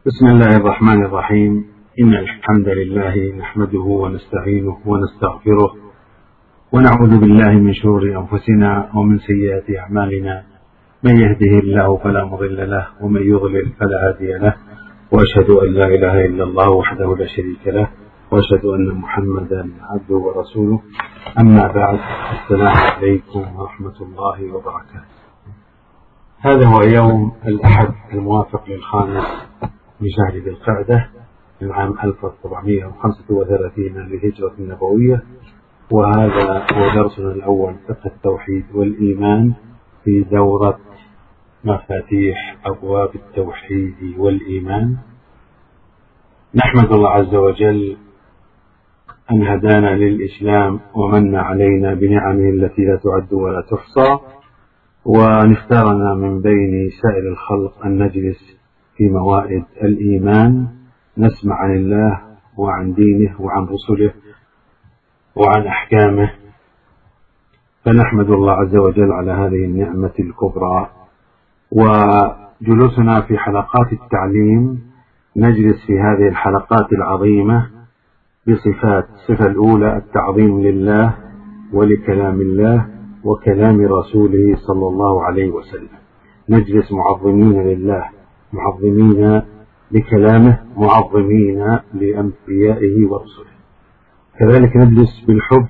بسم الله الرحمن الرحيم. إن الحمد لله نحمده ونستعينه ونستغفره ونعوذ بالله من شرور أنفسنا ومن سيئات أعمالنا، من يهده الله فلا مضل له ومن يضلل فلا هادي له، وأشهد أن لا إله إلا الله وحده لا شريك له، وأشهد أن محمدا عبده ورسوله. أما بعد، السلام عليكم ورحمة الله وبركاته. هذا هو يوم الأحد الموافق للخامس من شهر ذي القعدة من عام 1435 للهجرة النبوية، وهذا هو درسنا الأول فقه التوحيد والإيمان في دورة مفاتيح أبواب التوحيد والإيمان. نحمد الله عز وجل أن هدانا للإسلام ومن علينا بنعمه التي لا تعد ولا تحصى، وأن اختارنا من بين سائر الخلق أن نجلس في موائد الإيمان نسمع عن الله وعن دينه وعن رسله وعن أحكامه، فنحمد الله عز وجل على هذه النعمة الكبرى. وجلوسنا في حلقات التعليم نجلس في هذه الحلقات العظيمة بصفات: الصفة الأولى التعظيم لله ولكلام الله وكلام رسوله صلى الله عليه وسلم، نجلس معظمين لله، معظمين لكلامه، معظمين لأنبيائه ورسله. كذلك نجلس بالحب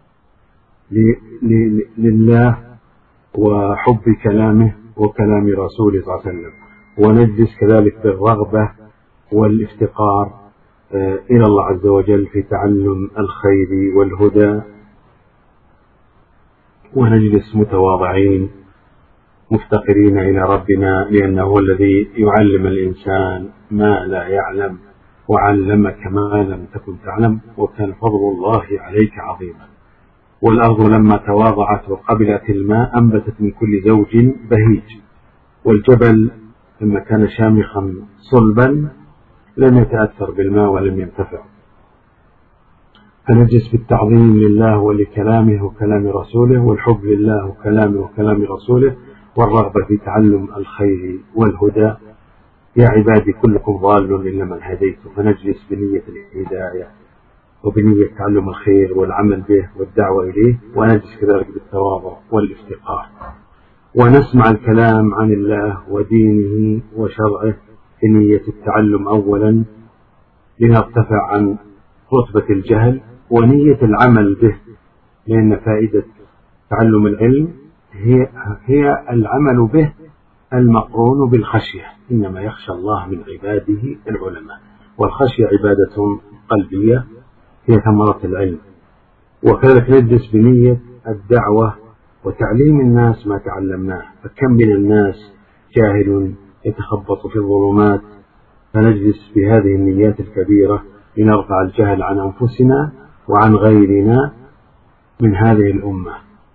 لله وحب كلامه وكلام رسوله صلى الله عليه وسلم، ونجلس كذلك بالرغبة والافتقار إلى الله عز وجل في تعلم الخير والهدى، ونجلس متواضعين مفتقرين إلى ربنا، لأنه هو الذي يعلم الإنسان ما لا يعلم وعلمك ما لم تكن تعلم وكان فضل الله عليك عظيما. والأرض لما تواضعت وقبلت الماء أنبتت من كل زوج بهيج، والجبل لما كان شامخا صلبا لم يتأثر بالماء ولم ينتفع. فنجلس بالتعظيم لله ولكلامه وكلام رسوله، والحب لله وكلامه وكلام رسوله، والرغبة في تعلم الخير والهدى. يا عبادي كلكم ضال إلا من هديته، فنجلس بنية الهداية وبنية تعلم الخير والعمل به والدعوة إليه، ونجلس كذلك بالتواضع والافتقار، ونسمع الكلام عن الله ودينه وشرعه بنية التعلم أولا لنرتفع عن رتبة الجهل، ونية العمل به، لأن فائدة تعلم العلم هي العمل به المقرون بالخشية. إنما يخشى الله من عباده العلماء، والخشية عبادة قلبية هي ثمرة العلم. وكذلك نجلس بنية الدعوة وتعليم الناس ما تعلمناه، فكم من الناس جاهل يتخبط في الظلمات، فنجلس بهذه النيات الكبيرة لنرفع الجهل عن أنفسنا وعن غيرنا من هذه الأمة.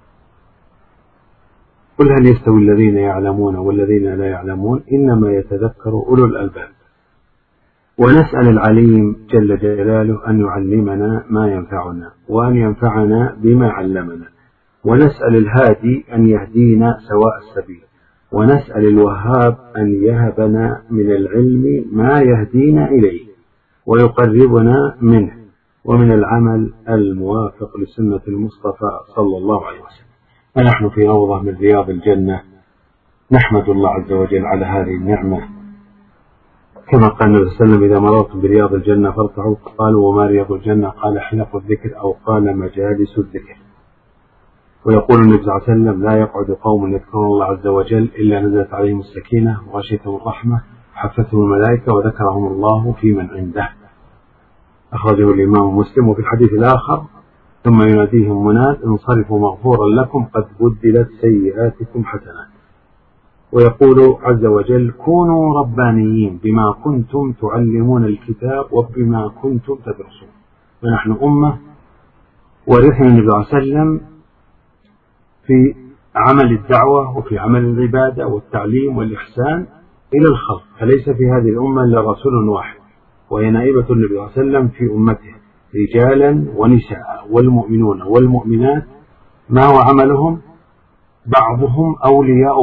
قل هل يستوي الذين يعلمون والذين لا يعلمون، إنما يتذكر أولو الألباب. ونسأل العليم جل جلاله أن يعلمنا ما ينفعنا وأن ينفعنا بما علمنا، ونسأل الهادي أن يهدينا سواء السبيل، ونسأل الوهاب أن يهبنا من العلم ما يهدينا إليه ويقربنا منه، ومن العمل الموافق لسنة المصطفى صلى الله عليه وسلم. ونحن في روضة من رياض الجنة، نحمد الله عز وجل على هذه النعمة، كما قال النبي صلى الله عليه وسلم: إذا مررتم برياض الجنة فارتعوا. قالوا: وما رياض الجنة؟ قال: حلق الذكر، أو قال: مجالس الذكر. ويقول النبي صلى الله عليه وسلم: لا يقعد قوم يذكرون الله عز وجل إلا نزلت عليهم السكينة وغشيتهم الرحمة وحفتهم الملائكة وذكرهم الله في من عنده. أخرجه الإمام مسلم. وفي الحديث الآخر: ثم يناديهم مناد: انصرفوا مغفورا لكم قد بدلت سيئاتكم حسنات. ويقول عز وجل: كونوا ربانيين بما كنتم تعلمون الكتاب وبما كنتم تدرسون. ونحن أمة ورثنا النبي صلى الله عليه وسلم في عمل الدعوة وفي عمل العبادة والتعليم والإحسان إلى الخلق، فليس في هذه الأمة إلا رسول واحد، وهي نائبة النبي صلى الله عليه وسلم في أمته، رجالا ونساء، والمؤمنون والمؤمنات ما هو عملهم؟ بعضهم أولياء بعض،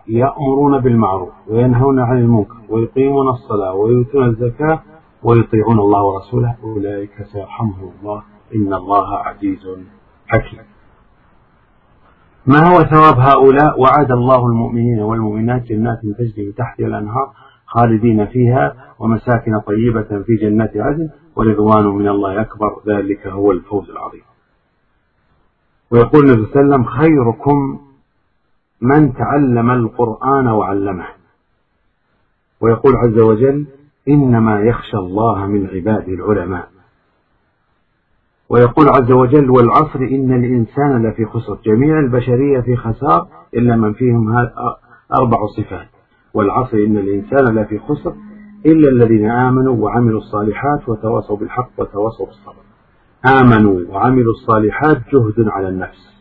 يأمرون بالمعروف وينهون عن المنكر ويقيمون الصلاة ويؤتون الزكاة ويطيعون الله ورسوله أولئك سيرحمهم الله إن الله عزيز حكيم. ما هو ثواب هؤلاء؟ وعد الله المؤمنين والمؤمنات جنات تجري من تحتها الأنهار خالدين فيها ومساكن طيبة في جنات عدن ورضوان من الله أكبر ذلك هو الفوز العظيم. ويقول النبي صلى الله عليه وسلم خيركم من تعلم القرآن وعلمه. ويقول عز وجل إنما يخشى الله من عباده العلماء. ويقول عز وجل والعصر إن الإنسان لفي خسر جميع البشرية في خسار إلا من فيهم 4 صفات. والعصر إن الإنسان لفي خسر إلا الذين آمنوا وعملوا الصالحات وتواصوا بالحق وتواصوا بالصبر. آمنوا وعملوا الصالحات جهد على النفس،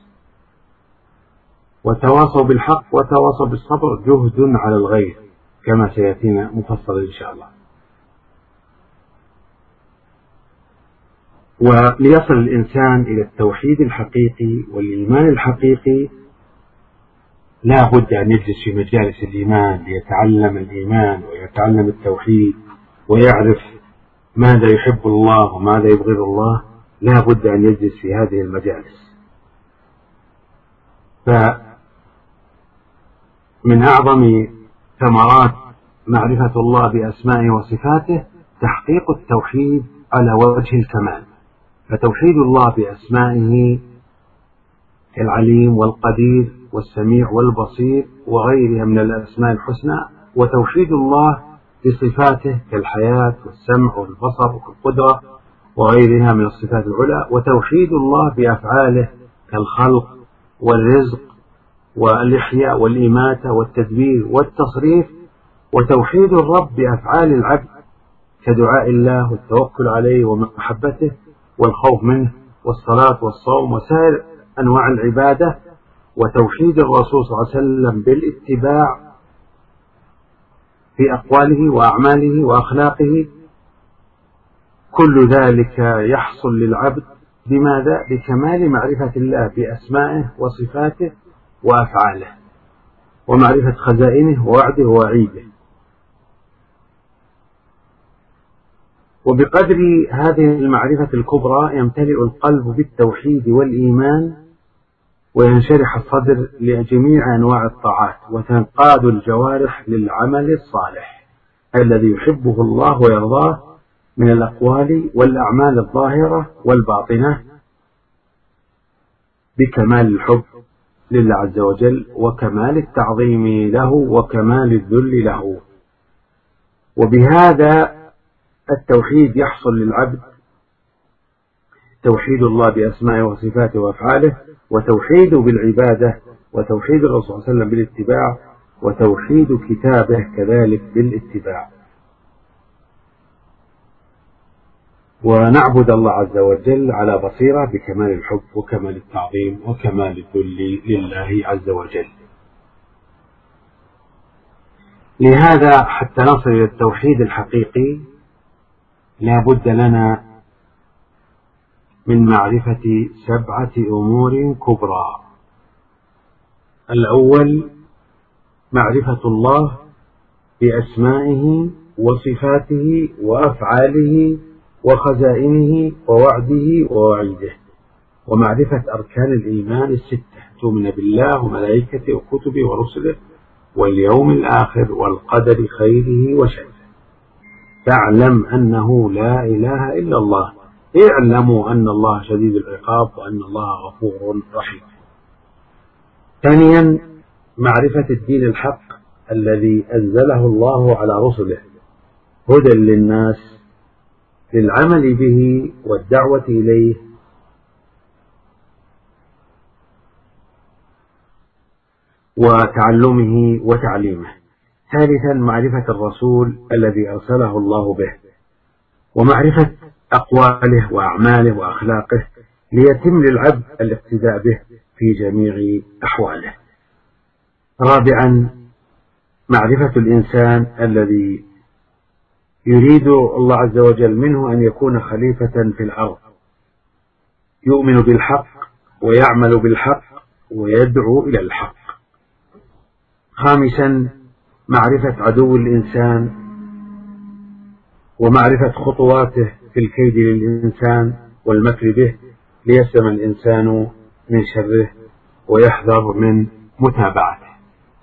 وتواصوا بالحق وتواصوا بالصبر جهد على الغير كما سيأتينا مفصلا إن شاء الله. وليصل الإنسان إلى التوحيد الحقيقي والإيمان الحقيقي لا بد أن يجلس في مجالس الإيمان ليتعلم الإيمان ويتعلم التوحيد ويعرف ماذا يحب الله وماذا يبغض الله. لا بد أن يجلس في هذه المجالس. فمن أعظم ثمرات معرفة الله بأسمائه وصفاته تحقيق التوحيد على وجه الكمال. فتوحيد الله بأسمائه العليم والقدير والسميع والبصير وغيرها من الأسماء الحسنى، وتوحيد الله بصفاته كالحياة والسمع والبصر والقدرة وغيرها من الصفات العلى، وتوحيد الله بأفعاله كالخلق والرزق والإحياء والإماتة والتدبير والتصريف، وتوحيد الرب بأفعال العبد كدعاء الله والتوكل عليه ومحبته والخوف منه والصلاة والصوم وسائر أنواع العبادة، وتوحيد الرسول صلى الله عليه وسلم بالاتباع في أقواله وأعماله وأخلاقه. كل ذلك يحصل للعبد بماذا؟ بكمال معرفة الله بأسمائه وصفاته وأفعاله ومعرفة خزائنه ووعده ووعيده. وبقدر هذه المعرفة الكبرى يمتلئ القلب بالتوحيد والإيمان وينشرح الصدر لجميع أنواع الطاعات وتنقاد الجوارح للعمل الصالح الذي يحبه الله ويرضاه من الأقوال والأعمال الظاهرة والباطنة بكمال الحب لله عز وجل وكمال التعظيم له وكمال الذل له. وبهذا التوحيد يحصل للعبد توحيد الله بأسمائه وصفاته وأفعاله، وتوحيد بالعبادة، وتوحيد الرسول صلى الله عليه وسلم بالاتباع، وتوحيد كتابه كذلك بالاتباع. ونعبد الله عز وجل على بصيرة بكمال الحب وكمال التعظيم وكمال الذل لله عز وجل. لهذا حتى نصل إلى التوحيد الحقيقي لا بد لنا من معرفة 7 أمور كبرى. الأول معرفة الله بأسمائه وصفاته وأفعاله وخزائنه ووعده ووعيده، ومعرفة أركان الإيمان 6: تؤمن بالله وملائكته وكتبه ورسله واليوم الآخر والقدر خيره وشره. تعلم أنه لا إله إلا الله. اعلموا أن الله شديد العقاب وأن الله غفور رحيم. ثانيا معرفة الدين الحق الذي أنزله الله على رسله هدى للناس للعمل به والدعوة إليه وتعلمه وتعليمه. ثالثا معرفة الرسول الذي أرسله الله به ومعرفة أقواله وأعماله وأخلاقه ليتم للعبد الاقتداء به في جميع أحواله. رابعا معرفة الإنسان الذي يريد الله عز وجل منه أن يكون خليفة في الأرض يؤمن بالحق ويعمل بالحق ويدعو إلى الحق. خامسا معرفة عدو الإنسان ومعرفة خطواته في الكيد للإنسان والمكر به ليسلم الإنسان من شره ويحذر من متابعته.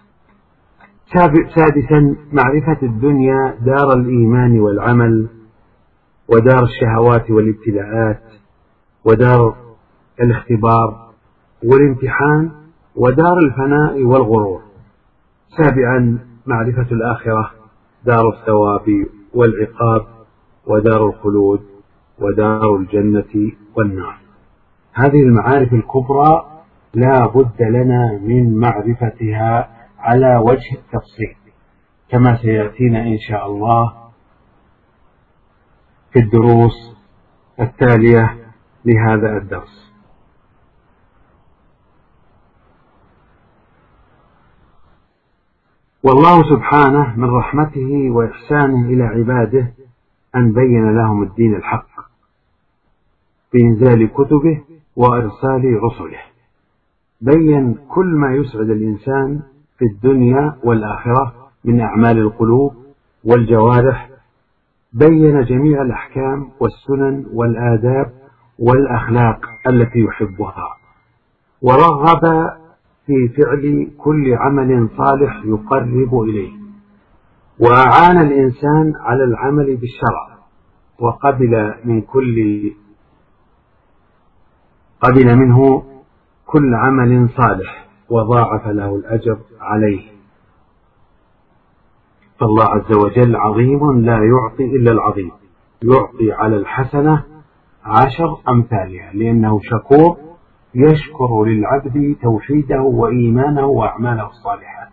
سادسا معرفة الدنيا دار الإيمان والعمل ودار الشهوات والابتلاءات ودار الاختبار والامتحان ودار الفناء والغرور. سابعا معرفة الآخرة دار الثواب والعقاب ودار الخلود ودار الجنة والنار. هذه المعارف الكبرى لا بد لنا من معرفتها على وجه التفصيل كما سيأتينا إن شاء الله في الدروس التالية لهذا الدرس. والله سبحانه من رحمته وإحسانه إلى عباده أن بين لهم الدين الحق بإنزال كتبه وإرسال رسله. بين كل ما يسعد الإنسان في الدنيا والآخرة من أعمال القلوب والجوارح. بين جميع الأحكام والسنن والآداب والأخلاق التي يحبها، ورغب في فعل كل عمل صالح يقرب إليه، وأعان الإنسان على العمل بالشرع، وقبل منه كل عمل صالح وضاعف له الأجر عليه. فالله عز وجل عظيم لا يعطي إلا العظيم، يعطي على الحسنة 10 أمثالها، لأنه شكور يشكر للعبد توحيده وإيمانه وأعماله الصالحة.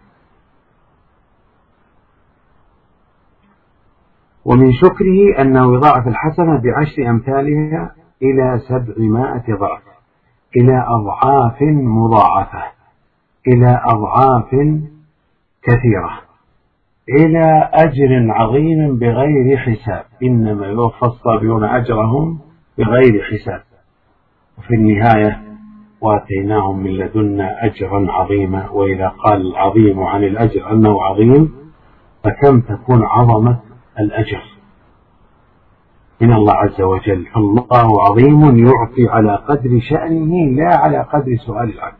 ومن شكره أنه يضاعف الحسنة ب10 أمثالها إلى 700 ضعف، إلى أضعاف مضاعفة، إلى أضعاف كثيرة، إلى أجر عظيم بغير حساب. إنما يوفى الصابرون أجرهم بغير حساب. وفي النهاية وآتيناهم من لدنا أجرا عظيما. وإذا قال العظيم عن الأجر أنه عظيم فكم تكون عظمة الأجر من الله عز وجل. فالله عظيم يعطي على قدر شأنه لا على قدر سؤال العبد.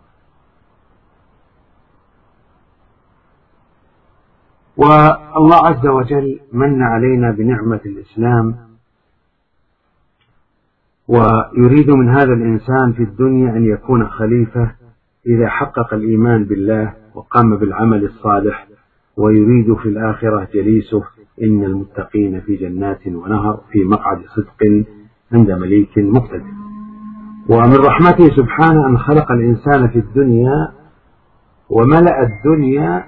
والله عز وجل من علينا بنعمة الإسلام، ويريد من هذا الإنسان في الدنيا أن يكون خليفة إذا حقق الإيمان بالله وقام بالعمل الصالح، ويريد في الآخرة جليسه إن المتقين في جنات ونهر في مقعد صدق عند مليك مقتدر. ومن رحمته سبحانه أن خلق الإنسان في الدنيا وملأ الدنيا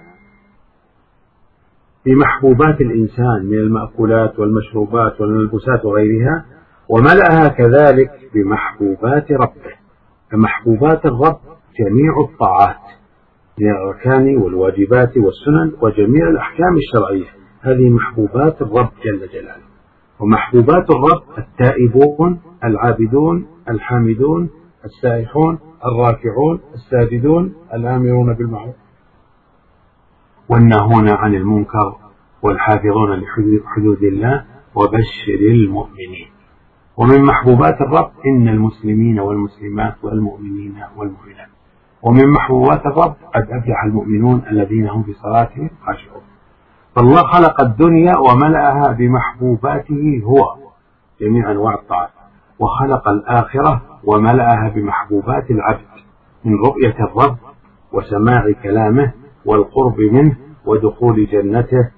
بمحبوبات الإنسان من المأكولات والمشروبات والملبوسات وغيرها، وملأها كذلك بمحبوبات ربه. فمحبوبات الرب جميع الطاعات من الأركان والواجبات والسنن وجميع الأحكام الشرعية، هذه محبوبات الرب جل جلاله. ومحبوبات الرب التائبون العابدون الحامدون السائحون الراكعون الساجدون الآمرون بالمعروف والناهون عن المنكر والحافظون لحدود الله وبشر المؤمنين. ومن محبوبات الرب إن المسلمين والمسلمات والمؤمنين والمؤمنات. ومن محبوبات الرب قد أفلح المؤمنون الذين هم في صلاتهم خاشعون. فالله خلق الدنيا وملأها بمحبوباته هو جميع أنواع الطاعات، وخلق الآخرة وملأها بمحبوبات العبد من رؤية الرب وسماع كلامه والقرب منه ودخول جنته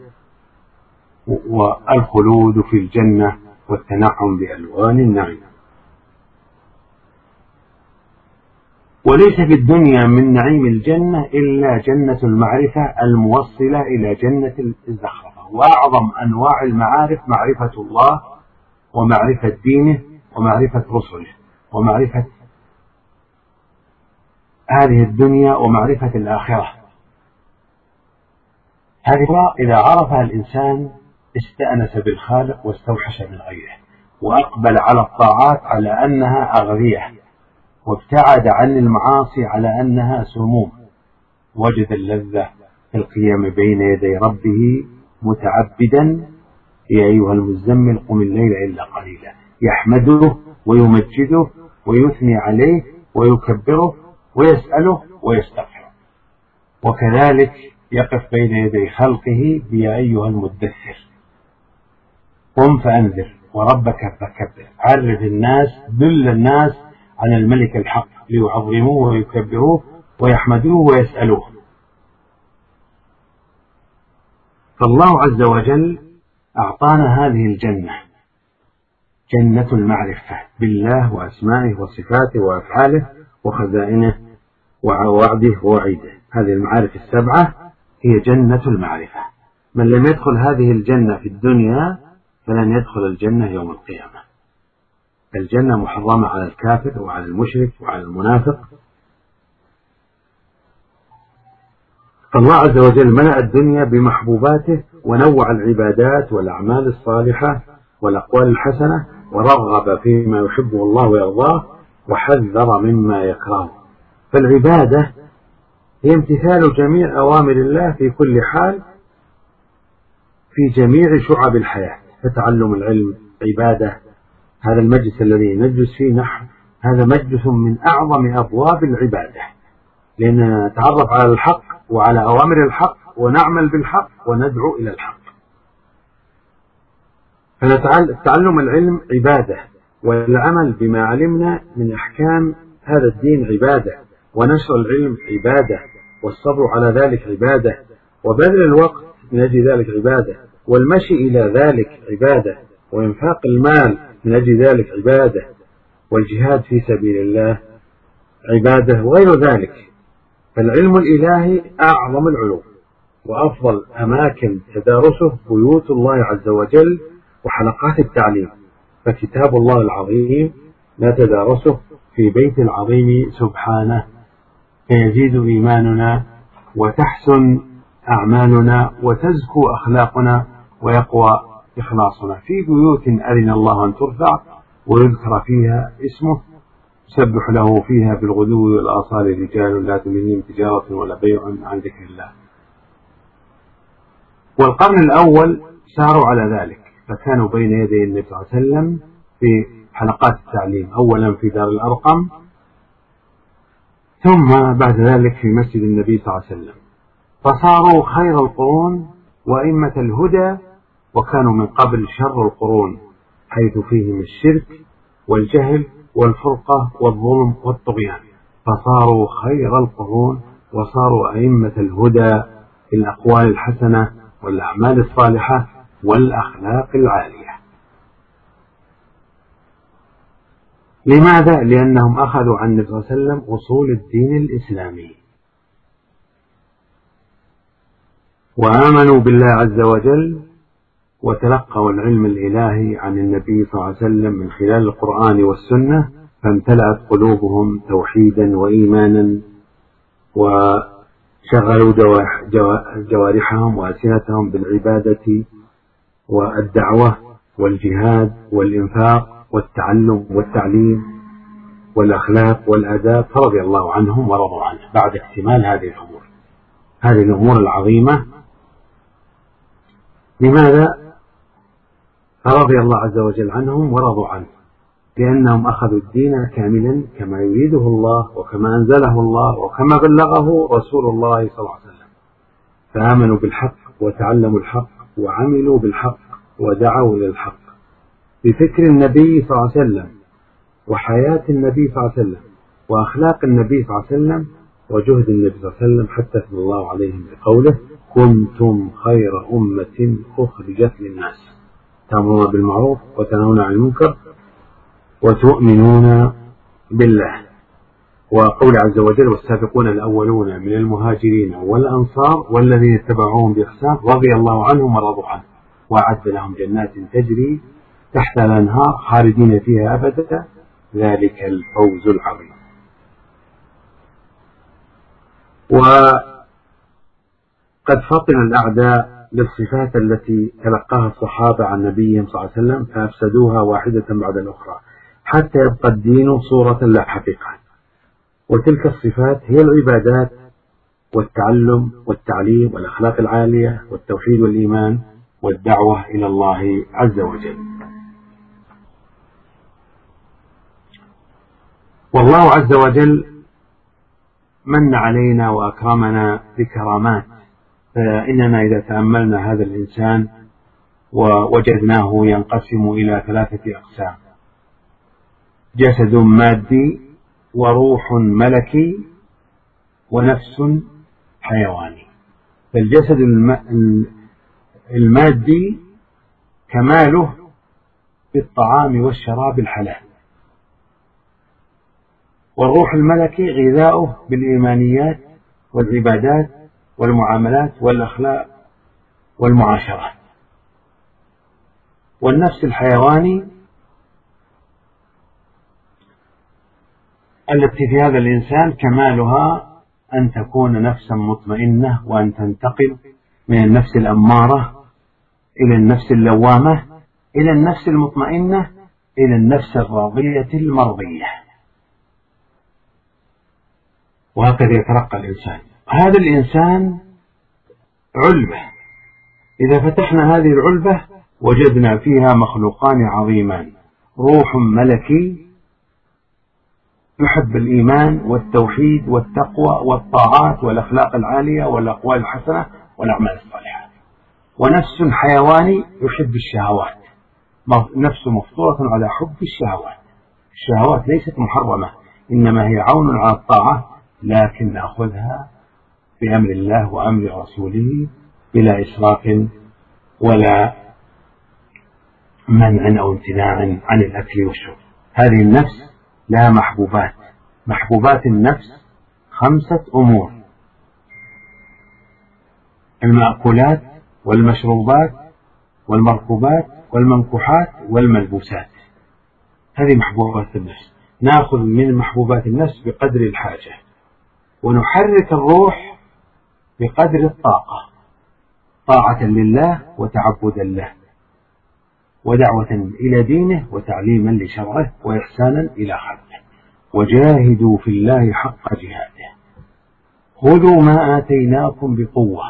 والخلود في الجنة والتنعم بألوان النعيم. وليس في الدنيا من نعيم الجنة إلا جنة المعرفة الموصلة إلى جنة الزخرفة. وأعظم أنواع المعارف معرفة الله ومعرفة دينه ومعرفة رسله ومعرفة هذه الدنيا ومعرفة الآخرة. هذه إذا عرفها الإنسان استأنس بالخالق واستوحش من غيره، وأقبل على الطاعات على أنها أغذية، وابتعد عن المعاصي على أنها سموم، وجد اللذة القيام بين يدي ربه متعبدا: يا أيها المزمل قم الليل إلا قليلا، يحمده ويمجده ويثني عليه ويكبره ويسأله ويستغفره. وكذلك يقف بين يدي خلقه: يا أيها المدثر قم فأنذر وربك فكبر. عرف الناس، دل الناس على الملك الحق ليعظموه ويكبروه ويحمدوه ويسألوه. فالله عز وجل أعطانا هذه الجنة، جنة المعرفة بالله وأسمائه وصفاته وأفعاله وخزائنه ووعده ووعيده. هذه المعارف السبعة هي جنة المعرفة. من لم يدخل هذه الجنة في الدنيا فلن يدخل الجنة يوم القيامة. الجنة محرمة على الكافر وعلى المشرك وعلى المنافق. فالله عز وجل ملأ الدنيا بمحبوباته ونوع العبادات والأعمال الصالحة والأقوال الحسنة، ورغب فيما يحبه الله ويرضاه وحذر مما يكرهه. فالعبادة هي امتثال جميع أوامر الله في كل حال في جميع شعب الحياة. فتعلم العلم عبادة. هذا المجلس الذي نجلس فيه نحن هذا مجلس من أعظم أبواب العبادة، لأننا نتعرف على الحق وعلى أوامر الحق ونعمل بالحق وندعو إلى الحق. فتعلم العلم عبادة، والعمل بما علمنا من أحكام هذا الدين عبادة، ونشر العلم عبادة، والصبر على ذلك عبادة، وبذل الوقت من أجل ذلك عبادة، والمشي إلى ذلك عبادة، وإنفاق المال من أجل ذلك عبادة، والجهاد في سبيل الله عبادة، وغير ذلك. فالعلم الإلهي أعظم العلوم، وأفضل أماكن تدارسه بيوت الله عز وجل وحلقات التعليم. فكتاب الله العظيم نتدارسه في بيت العظيم سبحانه، فيزيد إيماننا وتحسن أعمالنا وتزكو أخلاقنا ويقوى إخلاصنا في بيوت أذن الله أن ترفع ويذكر فيها اسمه، يسبح له فيها بالغدو والآصال رجال لا تلهيهم تجارة ولا بيع عن ذكر الله. والقرن الأول ساروا على ذلك، فكانوا بين يدي النبي صلى الله عليه وسلم في حلقات التعليم، أولا في دار الأرقم، ثم بعد ذلك في مسجد النبي صلى الله عليه وسلم. فصاروا خير القرون وأئمة الهدى، وكانوا من قبل شر القرون، حيث فيهم الشرك والجهل والفرقة والظلم والطغيان. فصاروا خير القرون وصاروا أئمة الهدى في الأقوال الحسنة والأعمال الصالحة والأخلاق العالية. لماذا؟ لأنهم أخذوا عن النبي صلى الله عليه وسلم أصول الدين الإسلامي، وآمنوا بالله عز وجل، وتلقوا العلم الإلهي عن النبي صلى الله عليه وسلم من خلال القرآن والسنة، فامتلأت قلوبهم توحيدا وإيمانا، وشغلوا جوارحهم وألسنتهم بالعبادة والدعوة والجهاد والإنفاق والتعلم والتعليم والأخلاق والآداب، فرضي الله عنهم ورضوا عنه بعد اكتمال هذه الأمور العظيمة. لماذا؟ فرضي الله عز وجل عنهم ورضوا عنه، لأنهم أخذوا الدين كاملا كما يريده الله وكما أنزله الله وكما بلغه رسول الله صلى الله عليه وسلم، فآمنوا بالحق وتعلموا الحق وعملوا بالحق ودعوا إلى الحق بفكر النبي صلى الله عليه وسلم وحياة النبي صلى الله عليه وسلم وأخلاق النبي صلى الله عليه وسلم وجهد النبي صلى الله عليه وسلم، حتى صلى الله عليهم بقوله: كنتم خير أمة أخرجت للناس تأمرون بالمعروف وتنهون عن المنكر وتؤمنون بالله. وقول عز وجل: والسابقون الأولون من المهاجرين والأنصار والذين اتبعوهم بإحسان رضي الله عنهم ورضوا عنه وأعد لهم جنات تجري تحت الأنهار خالدين فيها أبدا ذلك الفوز العظيم. وقد فطن الأعداء للصفات التي تلقاها الصحابة عن نبيهم صلى الله عليه وسلم فأفسدوها واحدة بعد الأخرى حتى يبقى الدين صورة لا حقيقة. وتلك الصفات هي العبادات والتعلم والتعليم والأخلاق العالية والتوحيد والإيمان والدعوة إلى الله عز وجل. والله عز وجل من علينا وأكرمنا بكرامات، فإننا إذا تأملنا هذا الإنسان ووجدناه ينقسم إلى 3 أقسام: جسد مادي وروح ملكي ونفس حيواني. فالجسد المادي كماله بالطعام والشراب الحلال، والروح الملكي غذاؤه بالإيمانيات والعبادات والمعاملات والأخلاق والمعاشرات. والنفس الحيواني التي في هذا الإنسان كمالها أن تكون نفسا مطمئنة، وأن تنتقل من النفس الأمارة إلى النفس اللوامة إلى النفس المطمئنة إلى النفس الراضية المرضية، وهكذا يترقى الإنسان. هذا الإنسان علبة، إذا فتحنا هذه العلبة وجدنا فيها مخلوقان عظيمان: روح ملكي يحب الإيمان والتوحيد والتقوى والطاعات والأخلاق العالية والأقوال الحسنة والأعمال الصالحة، ونفس حيواني يحب الشهوات، نفس مفطورة على حب الشهوات. الشهوات ليست محرمة، إنما هي عون على الطاعة، لكن نأخذها بأمر الله وأمر رسوله بلا إسراف ولا منع أو امتناع عن الأكل والشرب. هذه النفس لها محبوبات. محبوبات النفس 5 أمور: المأكولات والمشروبات والمركوبات والمنكوحات والملبوسات. هذه محبوبات النفس. نأخذ من محبوبات النفس بقدر الحاجة، ونحرك الروح بقدر الطاقة، طاعة لله وتعبدا له، ودعوة إلى دينه وتعليما لشرعه وإحسانا إلى خلقه. وجاهدوا في الله حق جهاده، خذوا ما آتيناكم بقوة.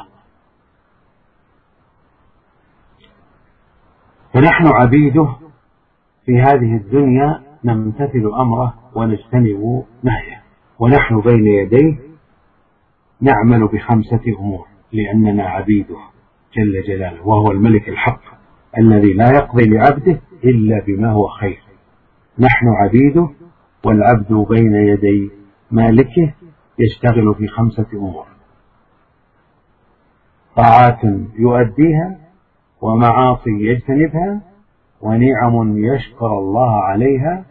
فنحن عبيده في هذه الدنيا، نمتثل أمره ونجتنب نهيه، ونحن بين يديه نعمل ب5 أمور، لأننا عبيده جل جلاله، وهو الملك الحق الذي لا يقضي لعبده إلا بما هو خير. نحن عبيده، والعبد بين يدي مالكه يشتغل في 5 أمور: طاعات يؤديها، ومعاصي يجتنبها، ونعم يشكر الله عليها،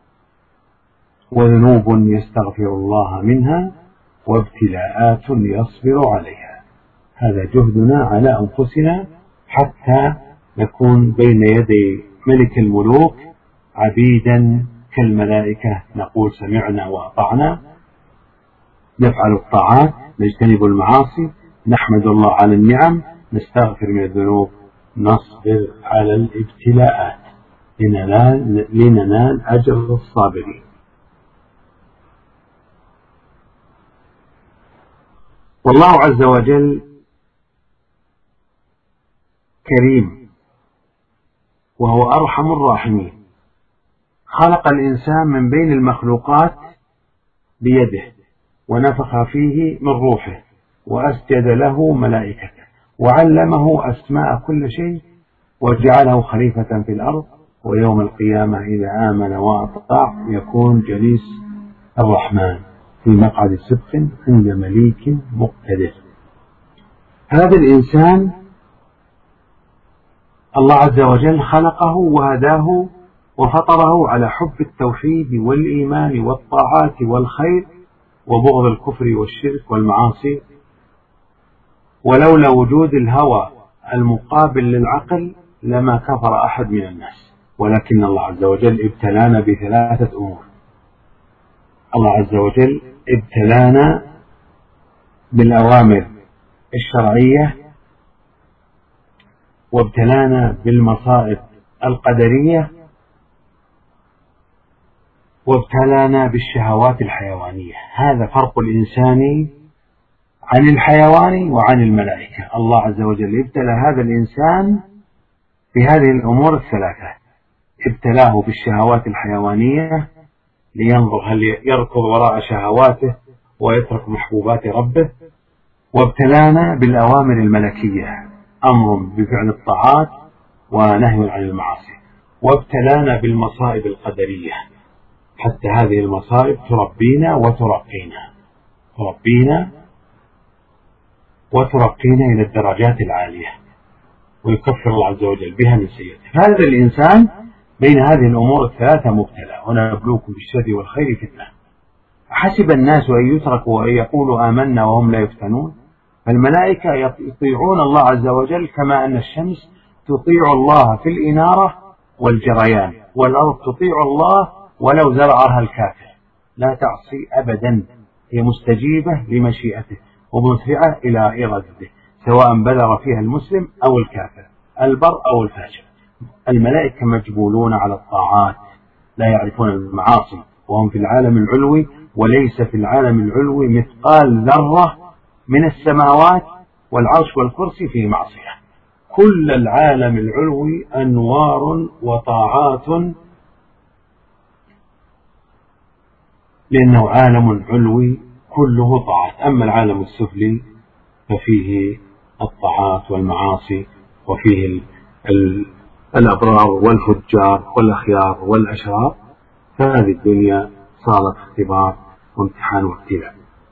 وذنوب يستغفر الله منها، وابتلاءات يصبر عليها. هذا جهدنا على أنفسنا حتى نكون بين يدي ملك الملوك عبيدا كالملائكة، نقول سمعنا وأطعنا، نفعل الطاعات، نجتنب المعاصي، نحمد الله على النعم، نستغفر من الذنوب، نصبر على الابتلاءات لننال أجر الصابرين. والله عز وجل كريم، وهو أرحم الراحمين. خلق الإنسان من بين المخلوقات بيده، ونفخ فيه من روحه، وأسجد له ملائكته، وعلمه أسماء كل شيء، وجعله خليفة في الأرض، ويوم القيامة إذا آمن وأطاع يكون جليس الرحمن في مقعد صدق عند مليك مقتدر. هذا الإنسان الله عز وجل خلقه وهداه وفطره على حب التوحيد والإيمان والطاعات والخير، وبغض الكفر والشرك والمعاصي. ولولا وجود الهوى المقابل للعقل لما كفر أحد من الناس، ولكن الله عز وجل ابتلانا ب3 أمور. الله عز وجل ابتلانا بالأوامر الشرعية، وابتلانا بالمصائب القدرية، وابتلانا بالشهوات الحيوانية. هذا فرق الإنسان عن الحيوان وعن الملائكة. الله عز وجل ابتلى هذا الإنسان بهذه الأمور الثلاثة: ابتلاه بالشهوات الحيوانية لينظر هل يركض وراء شهواته ويترك محبوبات ربه، وابتلانا بالأوامر الملكية، أمر بفعل الطاعات ونهي عن المعاصي، وابتلانا بالمصائب القدرية، حتى هذه المصائب تربينا وترقينا إلى الدرجات العالية، ويكفر الله عز وجل بها من سيئته. هذا الإنسان بين هذه الأمور الثلاثة مبتلى. ونبلوكم بالشر والخير فتنة. حسب الناس أن يتركوا وأن يقولوا آمنا وهم لا يفتنون؟ فالملائكة يطيعون الله عز وجل كما أن الشمس تطيع الله في الإنارة والجريان، والأرض تطيع الله ولو زرعها الكافر، لا تعصي أبدا، هي مستجيبة لمشيئته ومسرعة إلى إرادته، سواء بلغ فيها المسلم أو الكافر، البر أو الفاجر. الملائكة مجبولون على الطاعات، لا يعرفون المعاصي، وهم في العالم العلوي، وليس في العالم العلوي مثقال ذرة من السماوات والعرش والكرسي في معصية. كل العالم العلوي أنوار وطاعات، لأنه عالم علوي كله طاعات. أما العالم السفلي ففيه الطاعات والمعاصي، وفيه الأبرار والفجار والأخيار والأشرار. فهذه الدنيا صارت اختبار وامتحان وابتلاء.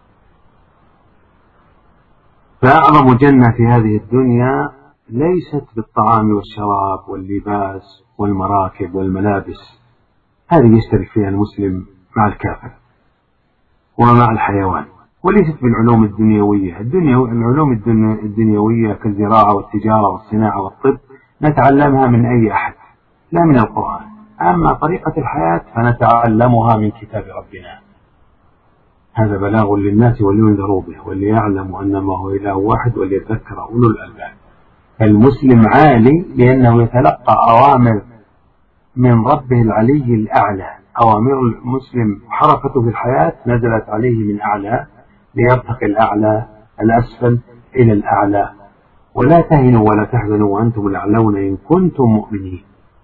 فأعظم جنة في هذه الدنيا ليست بالطعام والشراب واللباس والمراكب والملابس، هذه يشترك فيها المسلم مع الكافر ومع الحيوان، وليست بالعلوم الدنيوية. العلوم الدنيوية كالزراعة والتجارة والصناعة والطب نتعلمها من أي أحد، لا من القرآن. أما طريقة الحياة فنتعلمها من كتاب ربنا. هذا بلاغ للناس ولينذروا به وليعلموا أنما هو إله واحد وليذكر أولو الألباب. المسلم عالي لأنه يتلقى أوامر من ربه العلي الأعلى. أوامر المسلم حركته في الحياة نزلت عليه من أعلى ليرتقي الأعلى الأسفل إلى الأعلى. ولا تهنوا ولا تحزنوا وأنتم الأعلون إن كنتم مؤمنين.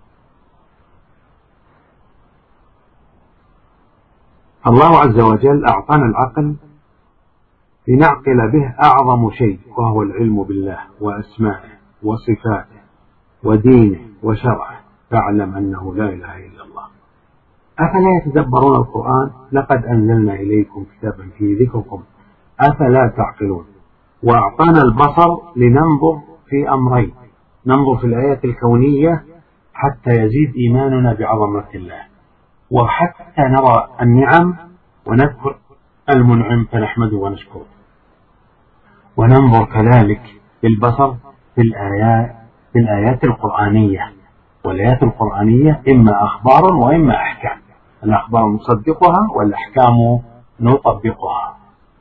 الله عز وجل أعطانا العقل لنعقل به أعظم شيء، وهو العلم بالله وأسمائه وصفاته ودينه وشرعه، فاعلم أنه لا إله إلا الله. أفلا يتدبرون القرآن؟ لقد أنزلنا إليكم كتابا فيه ذكركم أفلا تعقلون. وأعطانا البصر لننظر في أمرين: ننظر في الآيات الكونية حتى يزيد إيماننا بعظمة الله، وحتى نرى النعم ونذكر المنعم فنحمده ونشكره. وننظر كذلك بالبصر في الآيات القرآنية، والآيات القرآنية إما أخبار وإما أحكام. الأخبار نصدقها والأحكام نطبقها.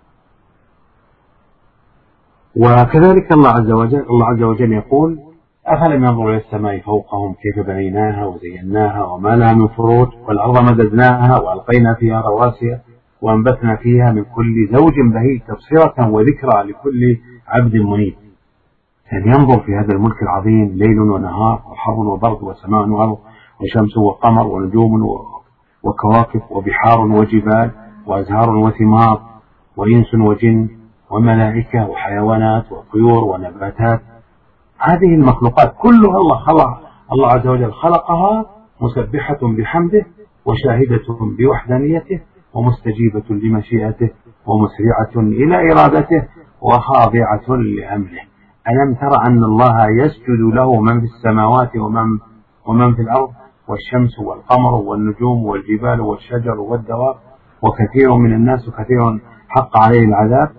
وكذلك الله عز وجل يقول: أفلم ينظروا إلى السماء فوقهم كيف بنيناها وزيناها وما لها من فروج، والأرض مددناها وألقينا فيها رواسي وأنبتنا فيها من كل زوج بهيج تبصرة وذكرى لكل عبد منيب. أن ينظر في هذا الملك العظيم: ليل ونهار وحر وبرد وسماء وأرض وشمس وقمر ونجوم وكواكب وبحار وجبال وأزهار وثمار وإنس وجن وملائكة وحيوانات وطيور ونباتات. هذه المخلوقات كلها الله عز وجل خلقها مسبحة بحمده وشاهدة بوحدانيته ومستجيبة لمشيئته ومسرعة إلى إرادته وخاضعة لأمره. ألم تر أن الله يسجد له من في السماوات ومن في الأرض، والشمس والقمر والنجوم والجبال والشجر والدواب، وكثير من الناس وكثير حق عليه العذاب.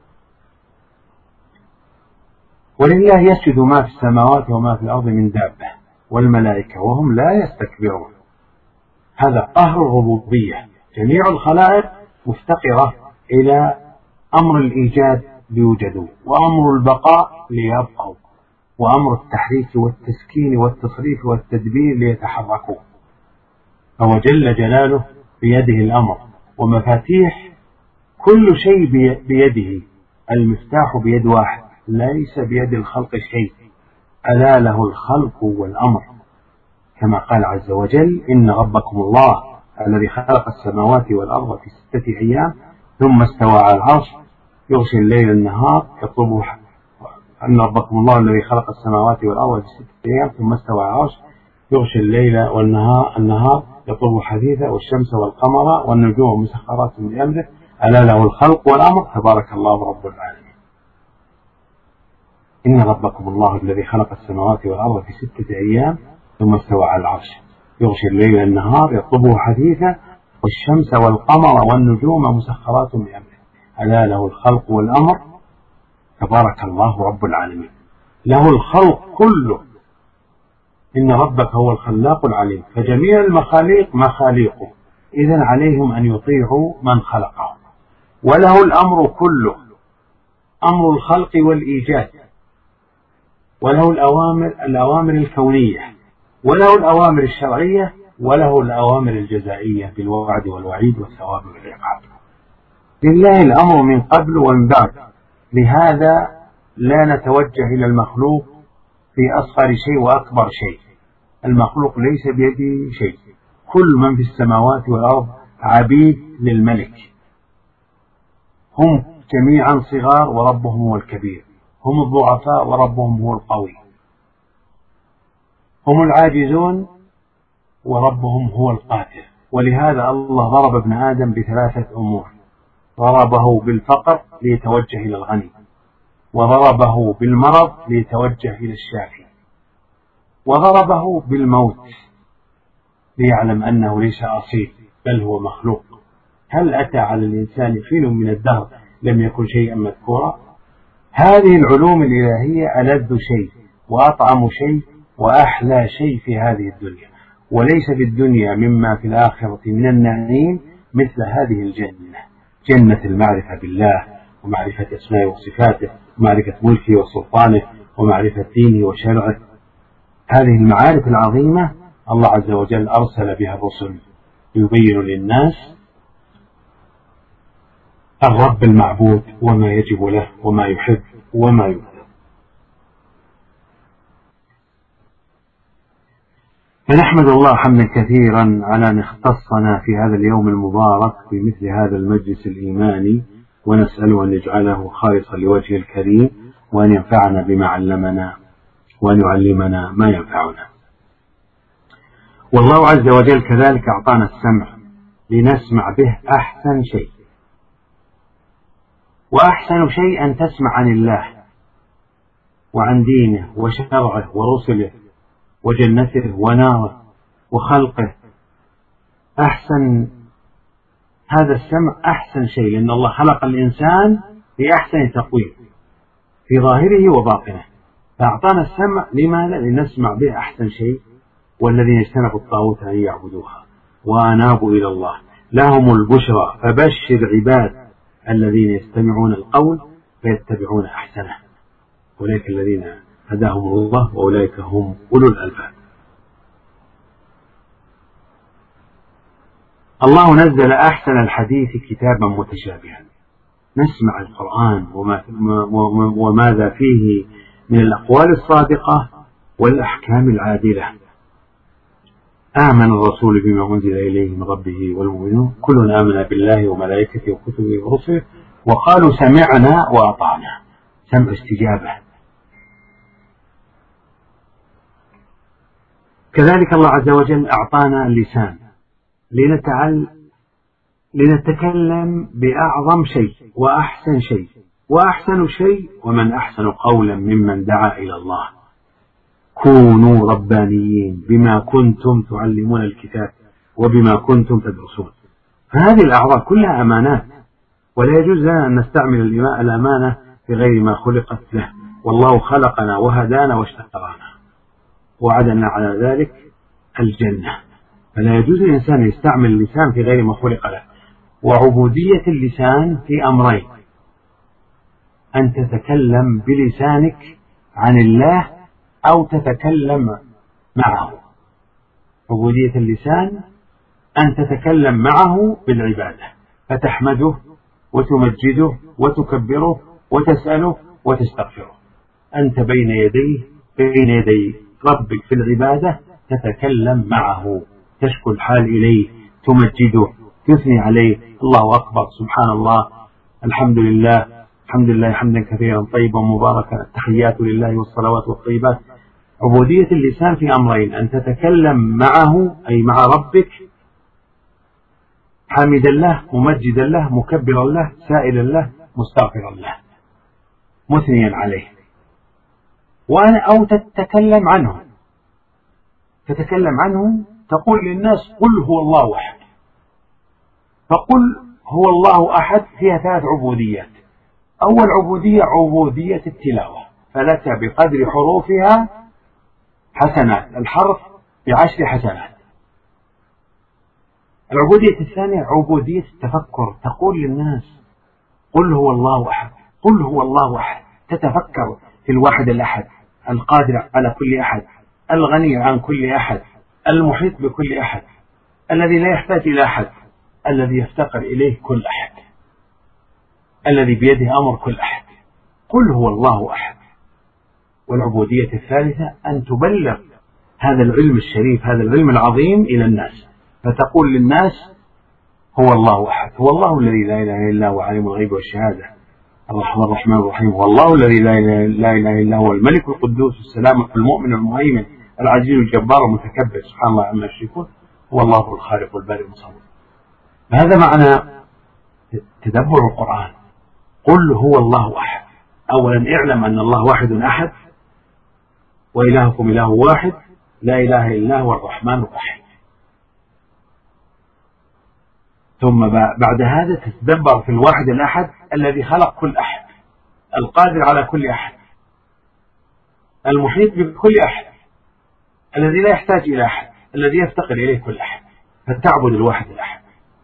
ولله يسجد ما في السماوات وما في الأرض من دابة والملائكة وهم لا يستكبرون. هذا قهر الربوبية. جميع الخلائق مفتقرة إلى أمر الإيجاد ليوجدوا، وأمر البقاء ليبقوا، وأمر التحريك والتسكين والتصريف والتدبير ليتحركوا. فهو جل جلاله بيده الأمر، ومفاتيح كل شيء بيده، المفتاح بيد واحد، ليس بيد الخلق شيء. ألا له الخلق والأمر، كما قال عز وجل: إن ربكم الله الذي خلق السماوات والأرض في 6 أيام ثم استوى على العرش يغشي الليل النهار يطلبه. أن ربكم الله الذي خلق السماوات والأرض في 6 أيام ثم استوى على العرش يغشي الليل والنهار يطلبه حثيثا والشمس والقمر والنجوم مسخرات بأمره ألا له الخلق والأمر تبارك الله رب العالمين. إن ربكم الله الذي خلق السماوات والأرض في 6 أيام ثم استوى على العرش يغشي الليل النهار يطلبه حثيثا والشمس والقمر والنجوم مسخرات بأمره ألا له الخلق والأمر تبارك الله رب العالمين. له الخلق كله، إن ربك هو الخلاق العليم، فجميع المخاليق مخاليقه، إذن عليهم أن يطيعوا من خلقهم. وله الأمر كله، أمر الخلق والإيجاد، وله الأوامر الكونية، وله الأوامر الشرعية، وله الأوامر الجزائية بالوعد والوعيد والثواب والعقاب. لله الأمر من قبل ومن بعد، لهذا لا نتوجه إلى المخلوق في أصغر شيء وأكبر شيء. المخلوق ليس بيده شيء، كل من في السماوات والأرض عبيد للملك، هم جميعا صغار وربهم هو الكبير، هم الضعفاء وربهم هو القوي، هم العاجزون وربهم هو القادر. ولهذا الله ضرب ابن آدم ب3 أمور: ضربه بالفقر ليتوجه إلى الغني، وضربه بالمرض ليتوجه إلى الشافي، وضربه بالموت ليعلم أنه ليس أصيل بل هو مخلوق. هل أتى على الإنسان حين من الدهر لم يكن شيئا مذكورا؟ هذه العلوم الإلهية ألذ شيء وأطعم شيء وأحلى شيء في هذه الدنيا، وليس في الدنيا مما في الآخرة من النعيم مثل هذه الجنة، جنة المعرفة بالله ومعرفة أسمائه وصفاته ومعرفة ملكه وسلطانه ومعرفة دينه وشرعه. هذه المعارف العظيمة الله عز وجل أرسل بها الرسل يبين للناس الرب المعبود وما يجب له وما يحب وما يكره. فنحمد الله حمدا كثيرا على أن اختصنا في هذا اليوم المبارك بمثل هذا المجلس الإيماني، ونسأله أن يجعله خالصا لوجهه الكريم، وأن ينفعنا بما علمنا وأن يعلمنا ما ينفعنا. والله عز وجل كذلك أعطانا السمع لنسمع به أحسن شيء، وأحسن شيء أن تسمع عن الله وعن دينه وشرعه ورسله وجنته وناره وخلقه. أحسن هذا السمع أحسن شيء، لأن الله خلق الإنسان بأحسن تقويم في ظاهره وباطنه، فأعطانا السمع لماذا؟ لنسمع به أحسن شيء. والذين اجتنبوا الطاغوت أن يعبدوها وأنابوا إلى الله لهم البشرى فبشر عباد الذين يستمعون القول فيتبعون أحسنه أولئك الذين هداهم الله وأولئك هم أولو الألباب. الله نزل أحسن الحديث كتابا متشابها، نسمع القرآن وماذا فيه من الأقوال الصادقة والأحكام العادلة. آمن الرسول بما أنزل إليه من ربه والمؤمنون كل آمن بالله وملائكته وكتبه ورسله وقالوا سمعنا وأطعنا، سمع استجابة. كذلك الله عز وجل أعطانا اللسان لنتكلم بأعظم شيء وأحسن شيء، وأحسن شيء ومن أحسن قولا ممن دعا إلى الله. كونوا ربانيين بما كنتم تعلمون الكتاب وبما كنتم تدرسون. فهذه الأعراض كلها أمانات، ولا يجوز لنا أن نستعمل الأمانة في غير ما خلقت له. والله خلقنا وهدانا واشترانا وعدنا على ذلك الجنة، فلا يجوز للإنسان يستعمل اللسان في غير ما خلق له. وعبودية اللسان في أمرين: أن تتكلم بلسانك عن الله أو تتكلم معه. عبودية اللسان أن تتكلم معه بالعبادة، فتحمده وتمجده وتكبره وتسأله وتستغفره. أنت بين يدي ربك في العبادة، تتكلم معه، تشكو الحال إليه، تمجده، تثني عليه، الله أكبر، سبحان الله، الحمد لله، الحمد لله حمدا كثيرا طيبا مباركا، التحيات لله والصلوات والطيبات. عبودية اللسان في أمرين: أن تتكلم معه أي مع ربك حامدا له، ممجدا له، مكبرا له، سائلا له، مستغفرا له، مثنيا عليه. أو تتكلم عنه، تقول للناس: قل هو الله أحد. فقل هو الله أحد فيها 3 عبوديات. أول عبودية عبودية التلاوة، فلك بقدر حروفها حسنات، الحرف ب10 حسنات. العبودية الثانية عبودية التفكر، تقول للناس: قل هو الله أحد، قل هو الله أحد، تتفكر في الواحد الأحد، القادر على كل أحد، الغني عن كل أحد، المحيط بكل أحد، الذي لا يحتاج إلى أحد، الذي يفتقر إليه كل أحد، الذي بيده أمر كل أحد. قل هو الله أحد. والعبودية الثالثة أن تبلغ هذا العلم الشريف، هذا العلم العظيم إلى الناس، فتقول للناس: هو الله أحد، هو الله الذي لا إله إلا هو عالم الغيب والشهادة، الرحمن الرحيم، هو الله الذي لا إله إلا هو الملك القدوس السلام المؤمن المهيمن العزيز الجبار المتكبر، سبحان الله عما يشركون، هو الله الخالق البارئ المصور. هذا معنى تدبر القرآن. قل هو الله أحد. أولا اعلم أن الله واحد أحد، وإلهكم إله واحد، لا إله إلا هو الرحمن الرحيم. ثم بعد هذا تتدبر في الواحد الأحد الذي خلق كل أحد، القادر على كل أحد، المحيط بكل أحد، الذي لا يحتاج إلى أحد، الذي يفتقر إليه كل أحد. فتعبد الواحد الأحد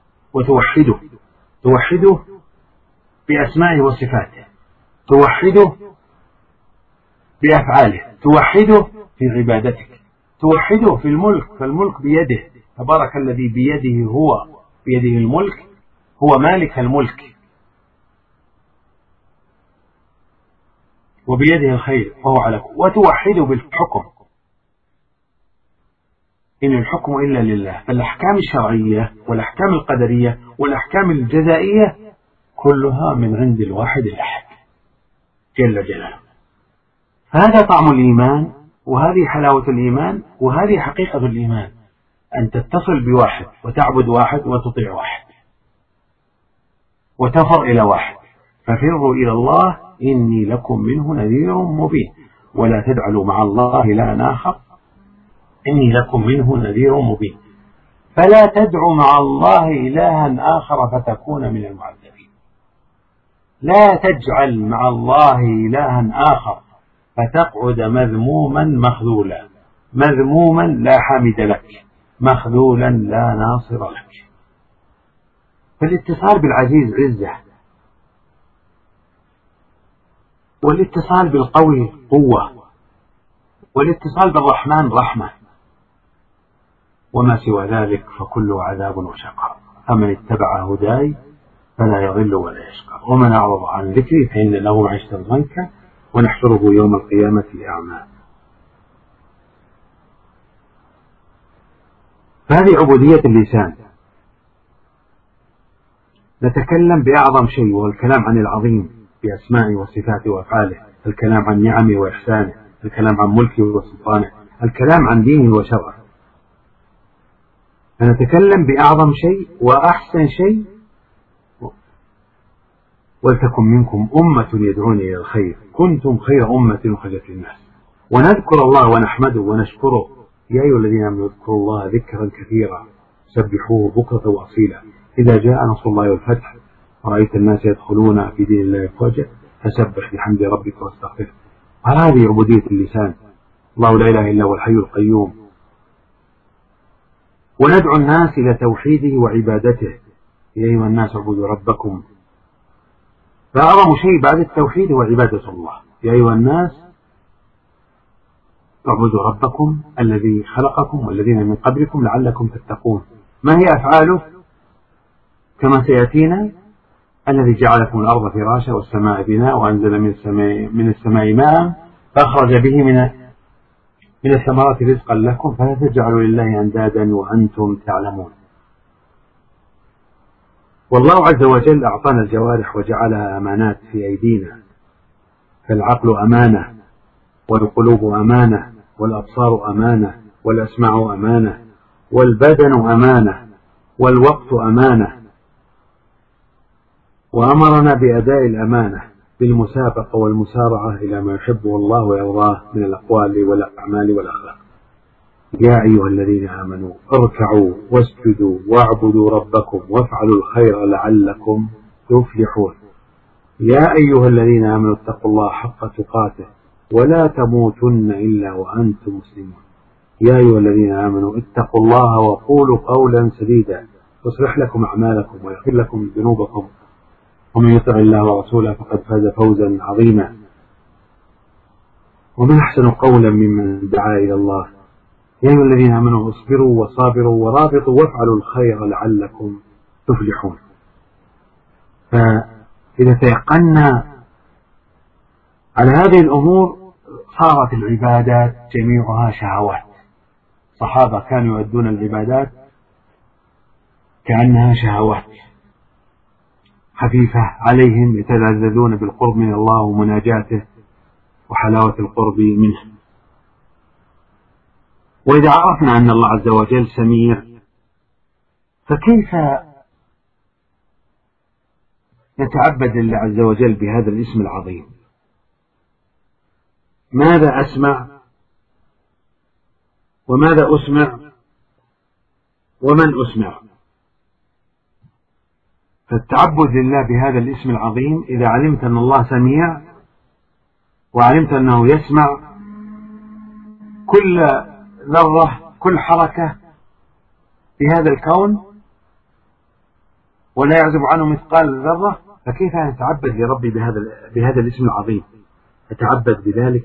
توحده بأسمائه وصفاته، توحده بأفعاله، توحده في عبادتك، توحده في الملك، فالملك بيده، تبارك الذي بيده الملك، هو مالك الملك، وبيده الخير وهو على كل. وتوحده بالحكم، إن الحكم إلا لله. فالأحكام الشرعية والأحكام القدرية والأحكام الجزائية كلها من عند الواحد الأحد جل جلاله. هذا طعم الإيمان، وهذه حلاوة الإيمان، وهذه حقيقة الإيمان، أن تتصل بواحد وتعبد واحد وتطيع واحد وتفر إلى واحد. ففروا إلى الله إني لكم منه نذير مبين، ولا تجعلوا مع الله إلها آخر إني لكم منه نذير مبين. فلا تدعوا مع الله إلها آخر فتكون من المعذبين. لا تجعل مع الله إلها آخر فتقعد مذموما مخذولا، مذموما لا حامد لك، مخذولا لا ناصر لك. فالاتصال بالعزيز عزة، والاتصال بالقوي قوة، والاتصال بالرحمن رحمة، وما سوى ذلك فكله عذاب وشقاء. فمن اتبع هداي فلا يضل ولا يشقى، ومن أعرض عن ذكري فإن له معيشة ضنكا ونحشره يوم القيامة أعمى. فهذه عبودية اللسان. نتكلم بأعظم شيء، وهو الكلام عن العظيم بأسمائه وصفاته وأفعاله، الكلام عن نعمه وإحسانه، الكلام عن ملكه وسلطانه، الكلام عن دينه وشرعه. فنتكلم بأعظم شيء وأحسن شيء: ولتكن منكم أمة يدعون إلى الخير كنتم خير أمة أخرجت للناس. ونذكر الله ونحمده ونشكره. يا أيها الذين آمنوا اذكروا الله ذكرا كثيرا سبحوه بكرة وأصيلا إذا جاء نصر الله والفتح ورأيت الناس يدخلون في دين الله أفواجا فسبح بحمد ربك واستغفره. هذه عبودية اللسان. الله لا إله إلا هو الحي القيوم. وندعو الناس إلى توحيده وعبادته. يا أيها الناس اعبدوا ربكم. فأعظم شيء بعد التوحيد هو عبادة الله. يا أيها الناس اعبدوا ربكم الذي خلقكم والذين من قبلكم لعلكم تتقون. ما هي أفعاله كما سيأتينا؟ الذي جعل لكم الأرض فراشا والسماء بناء وأنزل من السماء ماء فأخرج به من الثمرات رزقا لكم فلا تجعلوا لله أندادا وأنتم تعلمون. والله عز وجل أعطانا الجوارح وجعلها أمانات في أيدينا، فالعقل أمانة، والقلوب أمانة، والأبصار أمانة، والأسماع أمانة، والبدن أمانة، والوقت أمانة. وأمرنا بأداء الأمانة بالمسابقة والمسارعة إلى ما يحبه الله ويرضاه من الأقوال والأعمال والأخلاق. يا أيها الذين آمنوا اركعوا واسجدوا واعبدوا ربكم وافعلوا الخير لعلكم تفلحون. يا أيها الذين آمنوا اتقوا الله حق تقاته ولا تموتن إلا وأنتم مسلمون. يا أيها الذين آمنوا اتقوا الله وقولوا قولا سديدا يصلح لكم أعمالكم ويغفر لكم ذنوبكم ومن يطع الله ورسوله فقد فاز فوزا عظيما. ومن أحسن قولا ممن دعا إلى الله. يا أيها الذين آمنوا اصبروا وصابروا ورابطوا وافعلوا الخير لعلكم تفلحون. فإذا تيقنا على هذه الأمور صارت العبادات جميعها شهوات. الصحابة كانوا يؤدون العبادات كأنها شهوات خفيفة عليهم، يتلذذون بالقرب من الله ومناجاته وحلاوة القرب منه. وإذا عرفنا أن الله عز وجل سميع فكيف نتعبد لله عز وجل بهذا الاسم العظيم؟ ماذا أسمع وماذا أسمع ومن أسمع؟ فالتعبد لله بهذا الاسم العظيم إذا علمت أن الله سميع وعلمت أنه يسمع كل ذرة كل حركة في هذا الكون ولا يعزب عنه مثقال ذرة، فكيف نتعبد لربي بهذا الاسم العظيم؟ أتعبد بذلك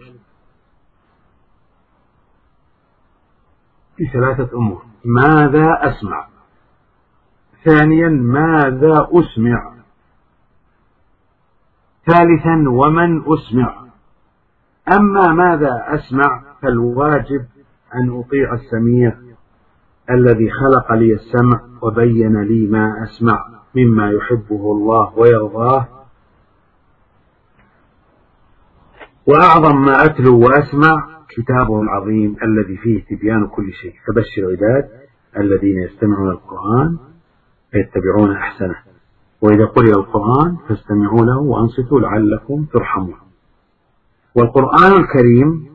في ثلاثة أمور: ماذا أسمع، ثانيا ماذا أسمع، ثالثا ومن أسمع. أما ماذا أسمع فالواجب أن أطيع السميع الذي خلق لي السمع وبين لي ما أسمع مما يحبه الله ويرضاه. وأعظم ما أتلو وأسمع كتابه العظيم الذي فيه تبيان كل شيء. فبشر عباد الذين يستمعون القرآن فيتبعون أحسنه وإذا قرئ القرآن فاستمعوا له وأنصتوا لعلكم ترحمون. والقرآن الكريم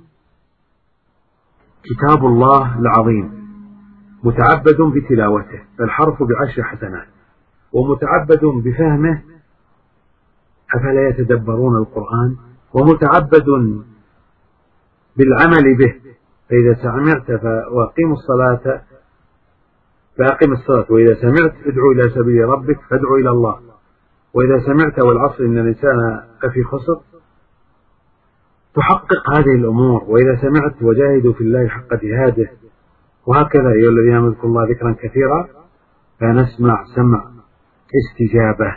كتاب الله العظيم متعبد بتلاوته فالحرف ب10 حسنات، ومتعبد بفهمه أفلا يتدبرون القرآن، ومتعبد بالعمل به. فإذا سمعت فأقم الصلاة فأقم الصلاة، وإذا سمعت ادعو إلى سبيل ربك فادعو إلى الله، وإذا سمعت والعصر إن الإنسان لفي خسر تحقق هذه الأمور، وإذا سمعت وجاهدوا في الله حق جهاده. وهكذا أيها الذين آمنوا اذكروا الله ذكرا كثيرا فنسمع سمع استجابة.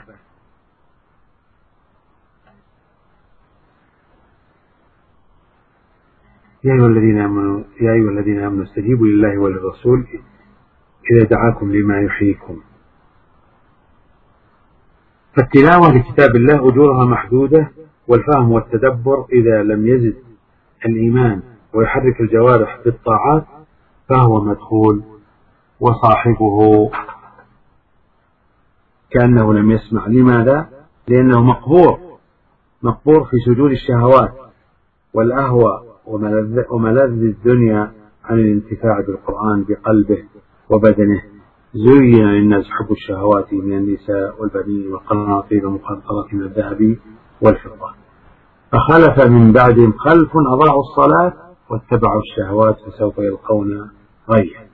يا أيها الذين آمنوا استجيبوا لله وللرسول إذا دعاكم لما يحييكم. فالتلاوة لكتاب الله أجورها محدودة، والفهم والتدبر إذا لم يزد الإيمان ويحرك الجوارح بالطاعات فهو مدخول، وصاحبه كأنه لم يسمع. لماذا؟ لأنه مقبور في سجود الشهوات والأهوى وملذ الدنيا عن الانتفاع بالقرآن بقلبه وبدنه. زين للناس حب الشهوات من النساء والبنين والقناطير المقنطرة من الذهب والفضة، فخلف من بعدهم خلف أضاعوا الصلاة واتبعوا الشهوات فسوف يلقون غيا.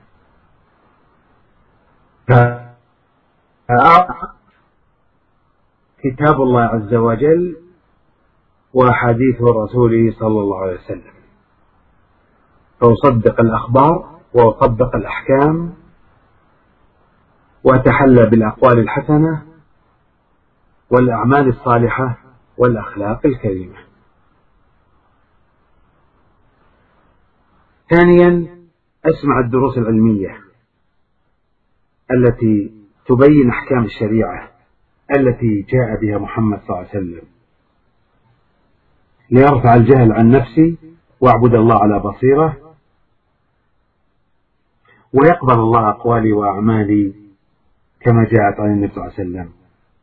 كتاب الله عز وجل وأحاديث رسوله صلى الله عليه وسلم، فأصدق الأخبار وأطبق الأحكام وأتحلى بالأقوال الحسنة والأعمال الصالحة والأخلاق الكريمة. ثانيا، أسمع الدروس العلمية التي تبين أحكام الشريعة التي جاء بها محمد صلى الله عليه وسلم، ليرفع الجهل عن نفسي واعبد الله على بصيرة، ويقبل الله أقوالي وأعمالي كما جاءت عن النبي صلى الله عليه وسلم: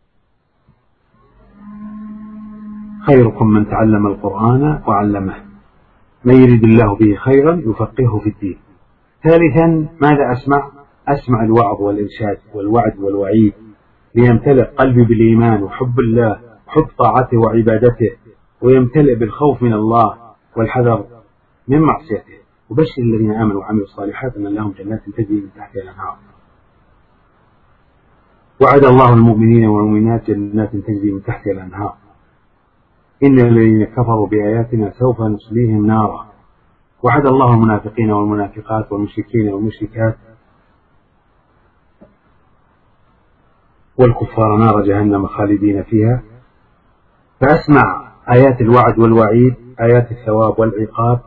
خيركم من تعلم القرآن وعلمه، من يريد الله به خيرا يفقهه في الدين. ثالثا، ماذا أسمع؟ أسمع الوعظ والإرشاد والوعد والوعيد، ليمتلئ قلبي بالإيمان وحب الله وحب طاعته وعبادته، ويمتلئ بالخوف من الله والحذر من معصيته. وبشر الذين آمنوا وعملوا الصالحات أن لهم جنات تجري من تحتها الأنهار. وعد الله المؤمنين والمؤمنات جنات تجري من تحتها الأنهار. إن الذين كفروا بآياتنا سوف نصليهم نارا. وعد الله المنافقين والمنافقات والمشركين والمشركات والكفار نار جهنم خالدين فيها. فأسمع آيات الوعد والوعيد، آيات الثواب والعقاب،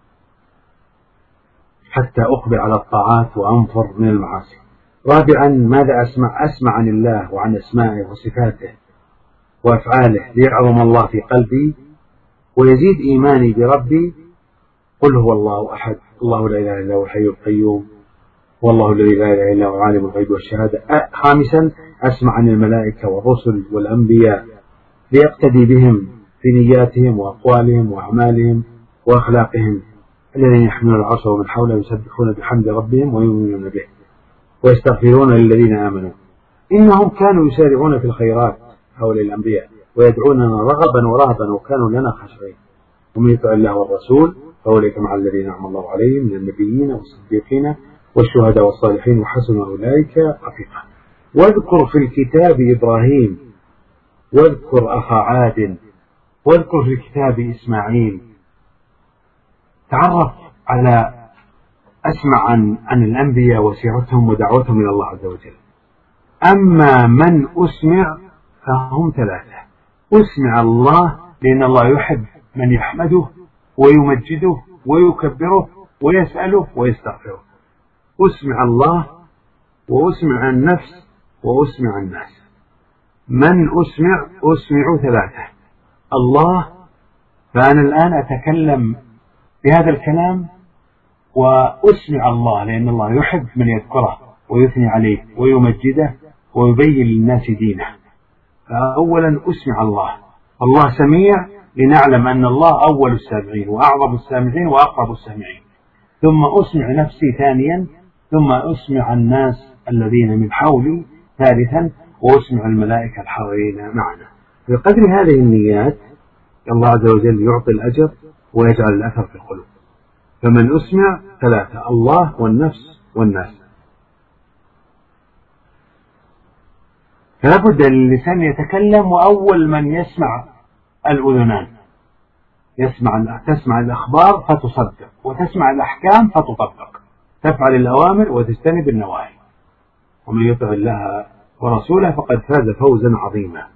حتى أقبل على الطاعات وأنفر من المعاصي. رابعا، ماذا أسمع؟ أسمع عن الله وعن أسمائه وصفاته وأفعاله، ليعظم الله في قلبي ويزيد إيماني بربي. قل هو الله أحد، الله لا إله إلا هو الحي القيوم، والله الذي لا إله إلا هو عالم الغيب والشهادة. خامسا، أسمع عن الملائكة والرسل والأنبياء، ليقتدي بهم في نياتهم وأقوالهم وأعمالهم وأخلاقهم، الذين يحملون العرش ومن حوله يسبحون بحمد ربهم ويؤمنون به ويستغفرون للذين آمنوا إنهم كانوا يسارعون في الخيرات، هؤلاء الأنبياء، ويدعوننا رغبا ورهبا وكانوا لنا خاشعين. ومن يطع الله والرسول فأولئك مع الذين أنعم الله عليهم من النبيين والصديقين والشهداء والصالحين وحسن أولئك رفيقا. واذكر في الكتاب إبراهيم، واذكر أخا عاد، واذكر في الكتاب إسماعيل. تعرف على أسمع عن الأنبياء وسيرتهم ودعوتهم إلى الله عز وجل. أما من أسمع فهم ثلاثة: أسمع الله لأن الله يحب من يحمده ويمجده ويكبره ويسأله ويستغفره. أسمع الله، وأسمع النفس، وأسمع الناس. من أسمع ثلاثة: الله، فأنا الآن أتكلم بهذا الكلام وأسمع الله لأن الله يحب من يذكره ويثني عليه ويمجده ويبين للناس دينه. فأولا أسمع الله. الله سميع لنعلم أن الله أول السامعين وأعظم السامعين وأقرب السامعين. ثم أسمع نفسي ثانيا، ثم أسمع الناس الذين من حولي ثالثا، وأسمع الملائكة الحاضرين معنا. بقدر هذه النيات الله عز وجل يعطي الأجر ويجعل الأثر في القلوب. فمن أسمع ثلاثة: الله والنفس والناس. فلا بد للسان يتكلم، وأول من يسمع الأذنان. تسمع الأخبار فتصدق، وتسمع الأحكام فتطبق، تفعل الأوامر وتجتنب النواهي. ومن يطع الله ورسوله فقد فاز فوزا عظيما.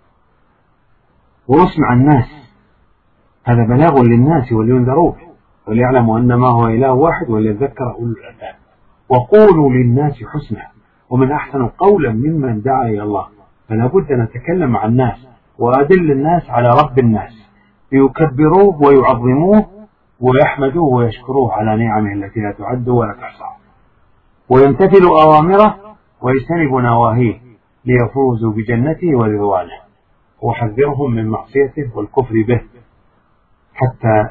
وأسمع الناس، هذا بلاغ للناس ولينذروه وليعلموا أن ما هو إله واحد وليذكر أولو الألباب. وقولوا للناس حسنا، ومن أحسن قولا ممن دعا إلى الله. فلا بد أن نتكلم مع الناس وأدل الناس على رب الناس، ليكبروه ويعظموه ويحمدوه ويشكروه على نعمه التي لا تعد ولا تحصى، ويمتثلوا أوامره ويجتنبوا نواهيه، ليفوزوا بجنته ورضوانه. وحذرهم من معصيته والكفر به حتى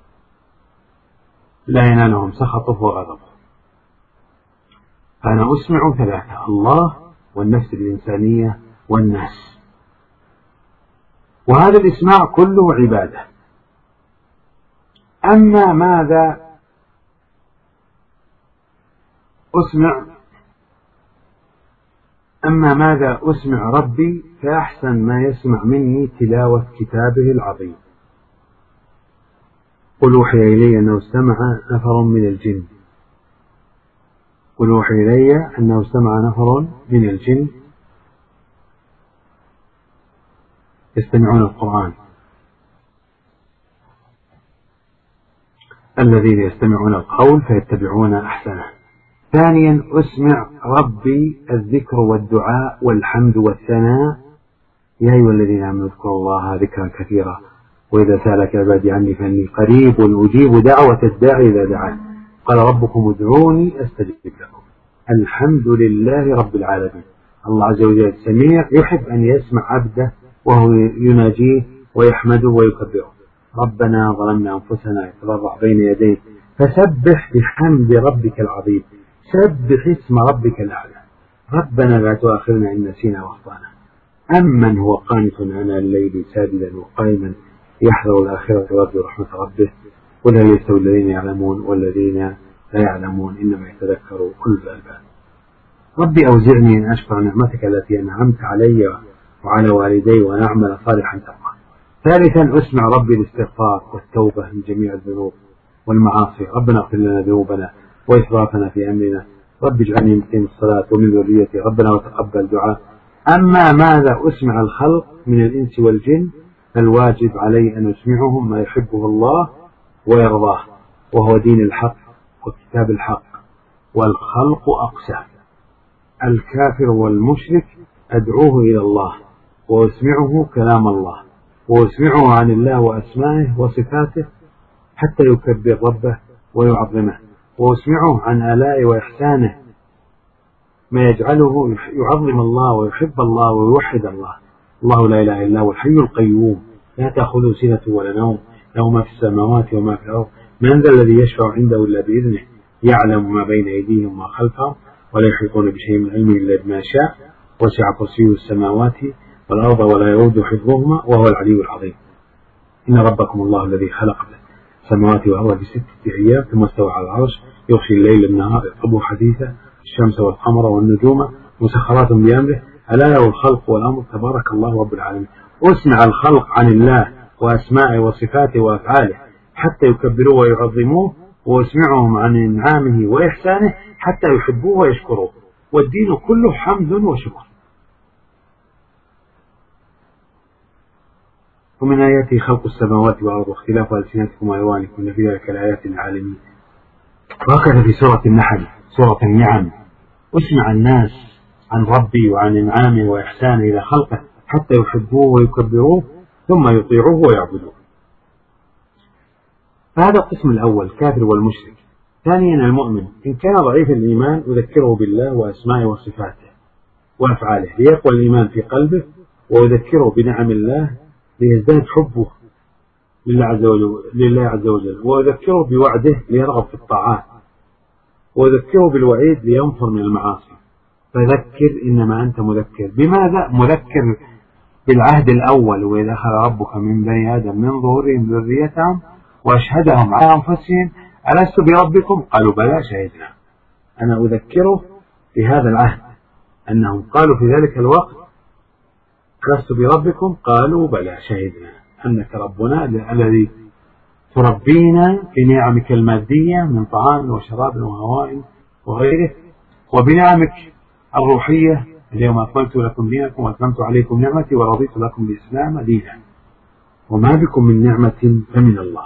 لا ينالهم سخطه وغضبه. فأنا أسمع ثلاثة: الله والنفس الإنسانية والناس. وهذا الإسماع كله عبادة. أما ماذا أسمع ربي، فأحسن ما يسمع مني تلاوة كتابه العظيم. قل أوحي إلي أنه استمع نفر من الجن. قل أوحي إلي أنه استمع نفر من الجن يستمعون القرآن، الذين يستمعون القول فيتبعون أحسنه. ثانيا أسمع ربي الذكر والدعاء والحمد والثناء، يا أيها الذين آمنوا اذكروا الله ذكرا كثيرا وإذا سألك عبادي عني فإني قريب أجيب دعوة الداعي إذا دعان قال ربكم ادعوني أستجب لكم. الحمد لله رب العالمين. الله عز وجل سميع، يحب أن يسمع عبده وهو يناجيه ويحمده ويكبره. ربنا ظلمنا أنفسنا يتضرع بين يديه فسبح بحمد ربك العظيم، سبح اسم ربك الأعلى. ربنا لا تؤاخذنا إن نسينا وأخطأنا. أمن هو قانت آناء الليل ساجدا وقائما يحذر الآخرة ويرجو رحمة ربه قل هل يستوي الذين يعلمون والذين لا يعلمون إنما يتذكر كل الألباب. ربي أوزعني أن أشكر نعمتك التي أنعمت علي وعلى والدي وأن أعمل صالحا ترضاه. ثالثا أسمع ربي الاستغفار والتوبة من جميع الذنوب والمعاصي. ربنا اغفر لنا ذنوبنا وإسرافنا في أمرنا، رب اجعلني مقيم الصلاة ومن ذريتي ربنا وتقبل دعاء. أما ماذا أسمع الخلق من الإنس والجن فالواجب علي أن أسمعهم ما يحبه الله ويرضاه وهو دين الحق وكتاب الحق. والخلق أقسام، الكافر والمشرك أدعوه إلى الله وأسمعه كلام الله وأسمعه عن الله وأسمائه وصفاته حتى يكبر ربه ويعظمه، وأسمعه عن آلائه وإحسانه ما يجعله يعظم الله ويحب الله ويوحد الله. الله لا إله إلا هو الحي القيوم لا تأخذه سنة ولا نوم له ما في السماوات وما في الأرض من ذا الذي يشفع عنده إلا بإذنه يعلم ما بين أيديهم وما خلفهم ولا يحيطون بشيء من علمه إلا بما شاء وسع كرسيه السماوات والأرض ولا يؤوده حفظهما وهو العلي العظيم. إن ربكم الله الذي خلق السماوات والأرض في 6 أيام ثم استوى على العرش يغشي الليل النهار يطلبه حديثا الشمس والقمر والنجوم مسخرات بأمره ألا له الخلق والأمر تبارك الله رب العالمين. أسمع الخلق عن الله وأسمائه وصفاته وأفعاله حتى يكبروه ويعظموه، وأسمعهم عن إنعامه وإحسانه حتى يحبوه ويشكروه، والدين كله حمد وشكر. ومن آياته خلق السماوات والأرض واختلاف ألسنتكم وألوانكم إن في ذلك لآيات للعالمين. وهكذا في سورة النحل سورة النعم أسمع الناس عن ربي وعن إنعامه وإحسانه إلى خلقه حتى يحبوه ويكبروه ثم يطيعوه ويعبدوه. فهذا القسم الأول كافر والمشرك. ثانيا المؤمن إن كان ضعيف الإيمان أذكره بالله وأسمائه وصفاته وأفعاله ليقوى الإيمان في قلبه، وأذكره بنعم الله ليزداد حبه لله عز وجل، وأذكره بوعده ليرغب في الطاعات، وأذكره بالوعيد لينفر من المعاصي. فذكر إنما أنت مذكر. بماذا؟ مذكر بالعهد الأول وإذا أخذ ربك من بني آدم من ظهورهم ذريتهم وأشهدهم على أنفسهم ألست بربكم قالوا بلى شهدنا. أنا أذكره بهذا العهد أنهم قالوا في ذلك الوقت ألست بربكم قالوا بلى شهدنا أنك ربنا الذي تربينا بنعمك المادية من طعام وشراب وهواء وغيره، وبنعمك الروحية اليوم أكملت لكم دينكم وأتممت عليكم نعمتي ورضيت لكم الإسلام دينا وما بكم من نعمة فمن الله.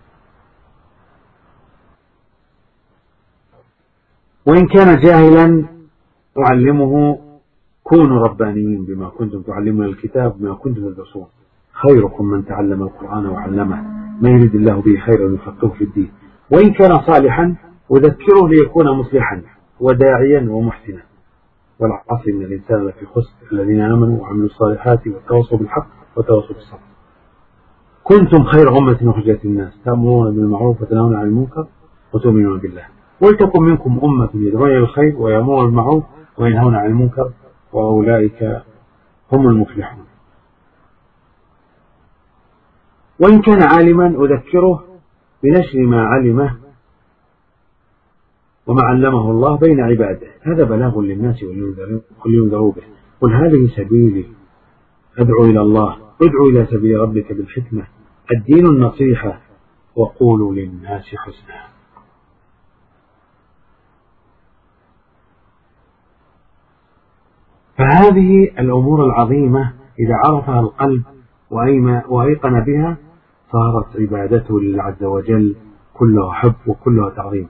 وإن كان جاهلا أعلمه كونوا ربانيين بما كنتم تعلمون الكتاب بما كنتم تدرسون خيركم من تعلم القرآن وعلمه ما يريد الله به خيرا يفقهه في الدين. وإن كان صالحا أذكره ليكون مصلحا وداعيا ومحسنا. والعصر إن الإنسان لفي خسر الذين آمنوا وعملوا الصالحات وتواصوا بالحق وتواصوا بالصبر. كنتم خير أمة أخرجت الناس تأمرون بالمعروف وتنهون عن المنكر وتؤمنون بالله ولتكن منكم أمة يدعون إلى الخير ويأمرون بالمعروف وينهون عن المنكر وأولئك هم المفلحون. وإن كان عالما أذكره بنشر ما علمه وما علمه الله بين عباده، هذا بلاغ للناس ولينذروا به. قل هذه سبيلي أدعو إلى الله ادعو إلى سبيل ربك بالحكمة الدين النصيحة وقولوا للناس حسنا. فهذه الأمور العظيمة إذا عرفها القلب وأيقن بها صارت عبادته لله عز وجل كلها حب وكلها تعظيم.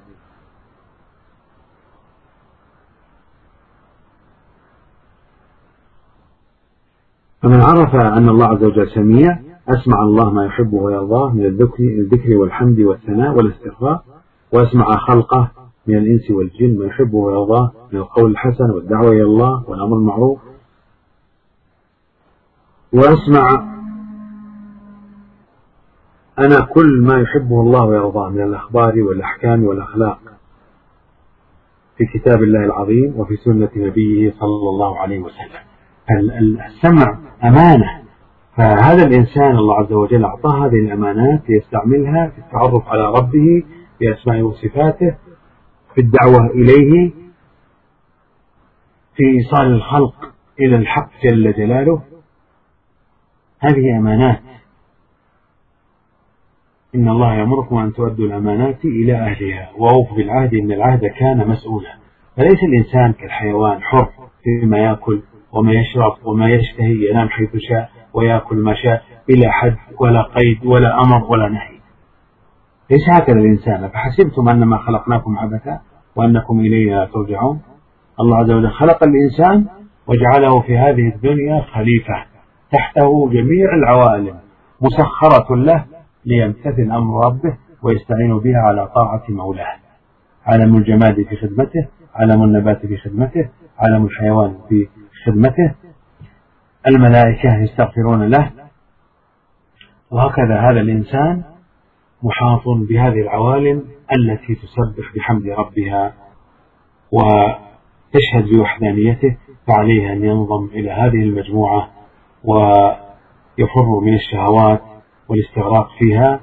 فمن عرف أن الله عز وجل سميع أسمع الله ما يحبه ويرضاه من الذكر والحمد والثناء والاستغفار، وأسمع خلقه من الإنس والجن ما يحبه ويرضاه من القول الحسن والدعوة إلى الله والأمر المعروف، وأسمع أنا كل ما يحبه الله ويرضاه من الأخبار والأحكام والأخلاق في كتاب الله العظيم وفي سنة نبيه صلى الله عليه وسلم. السمع أمانة، فهذا الإنسان الله عز وجل أعطاه هذه الأمانات ليستعملها في التعرف على ربه بأسمائه وصفاته، في الدعوة إليه، في إيصال الخلق إلى الحق جل جلاله. هذه أمانات. إن الله يأمركم أن تؤدوا الأمانات إلى أهلها وأوفوا بالعهد إن العهد كان مسؤولا. فليس الإنسان كالحيوان حر فيما يأكل وما يشرب وما يشتهي، ينام حيث شاء ويأكل ما شاء بلا حد ولا قيد ولا أمر ولا نهي. ليس هكذا الإنسان. فحسبتم أنما خلقناكم عبثا وأنكم إلينا ترجعون. الله عز وجل خلق الإنسان وجعله في هذه الدنيا خليفة، تحته جميع العوالم مسخرة له ليمتثل أمر ربه ويستعين بها على طاعة مولاه. عالم الجماد في خدمته، عالم النبات في خدمته، عالم الحيوان في خدمته، الملائكة يستغفرون له. وهكذا هذا الإنسان محاط بهذه العوالم التي تسبح بحمد ربها وتشهد بوحدانيته، فعليه أن ينضم إلى هذه المجموعة ويفر من الشهوات والاستغراق فيها،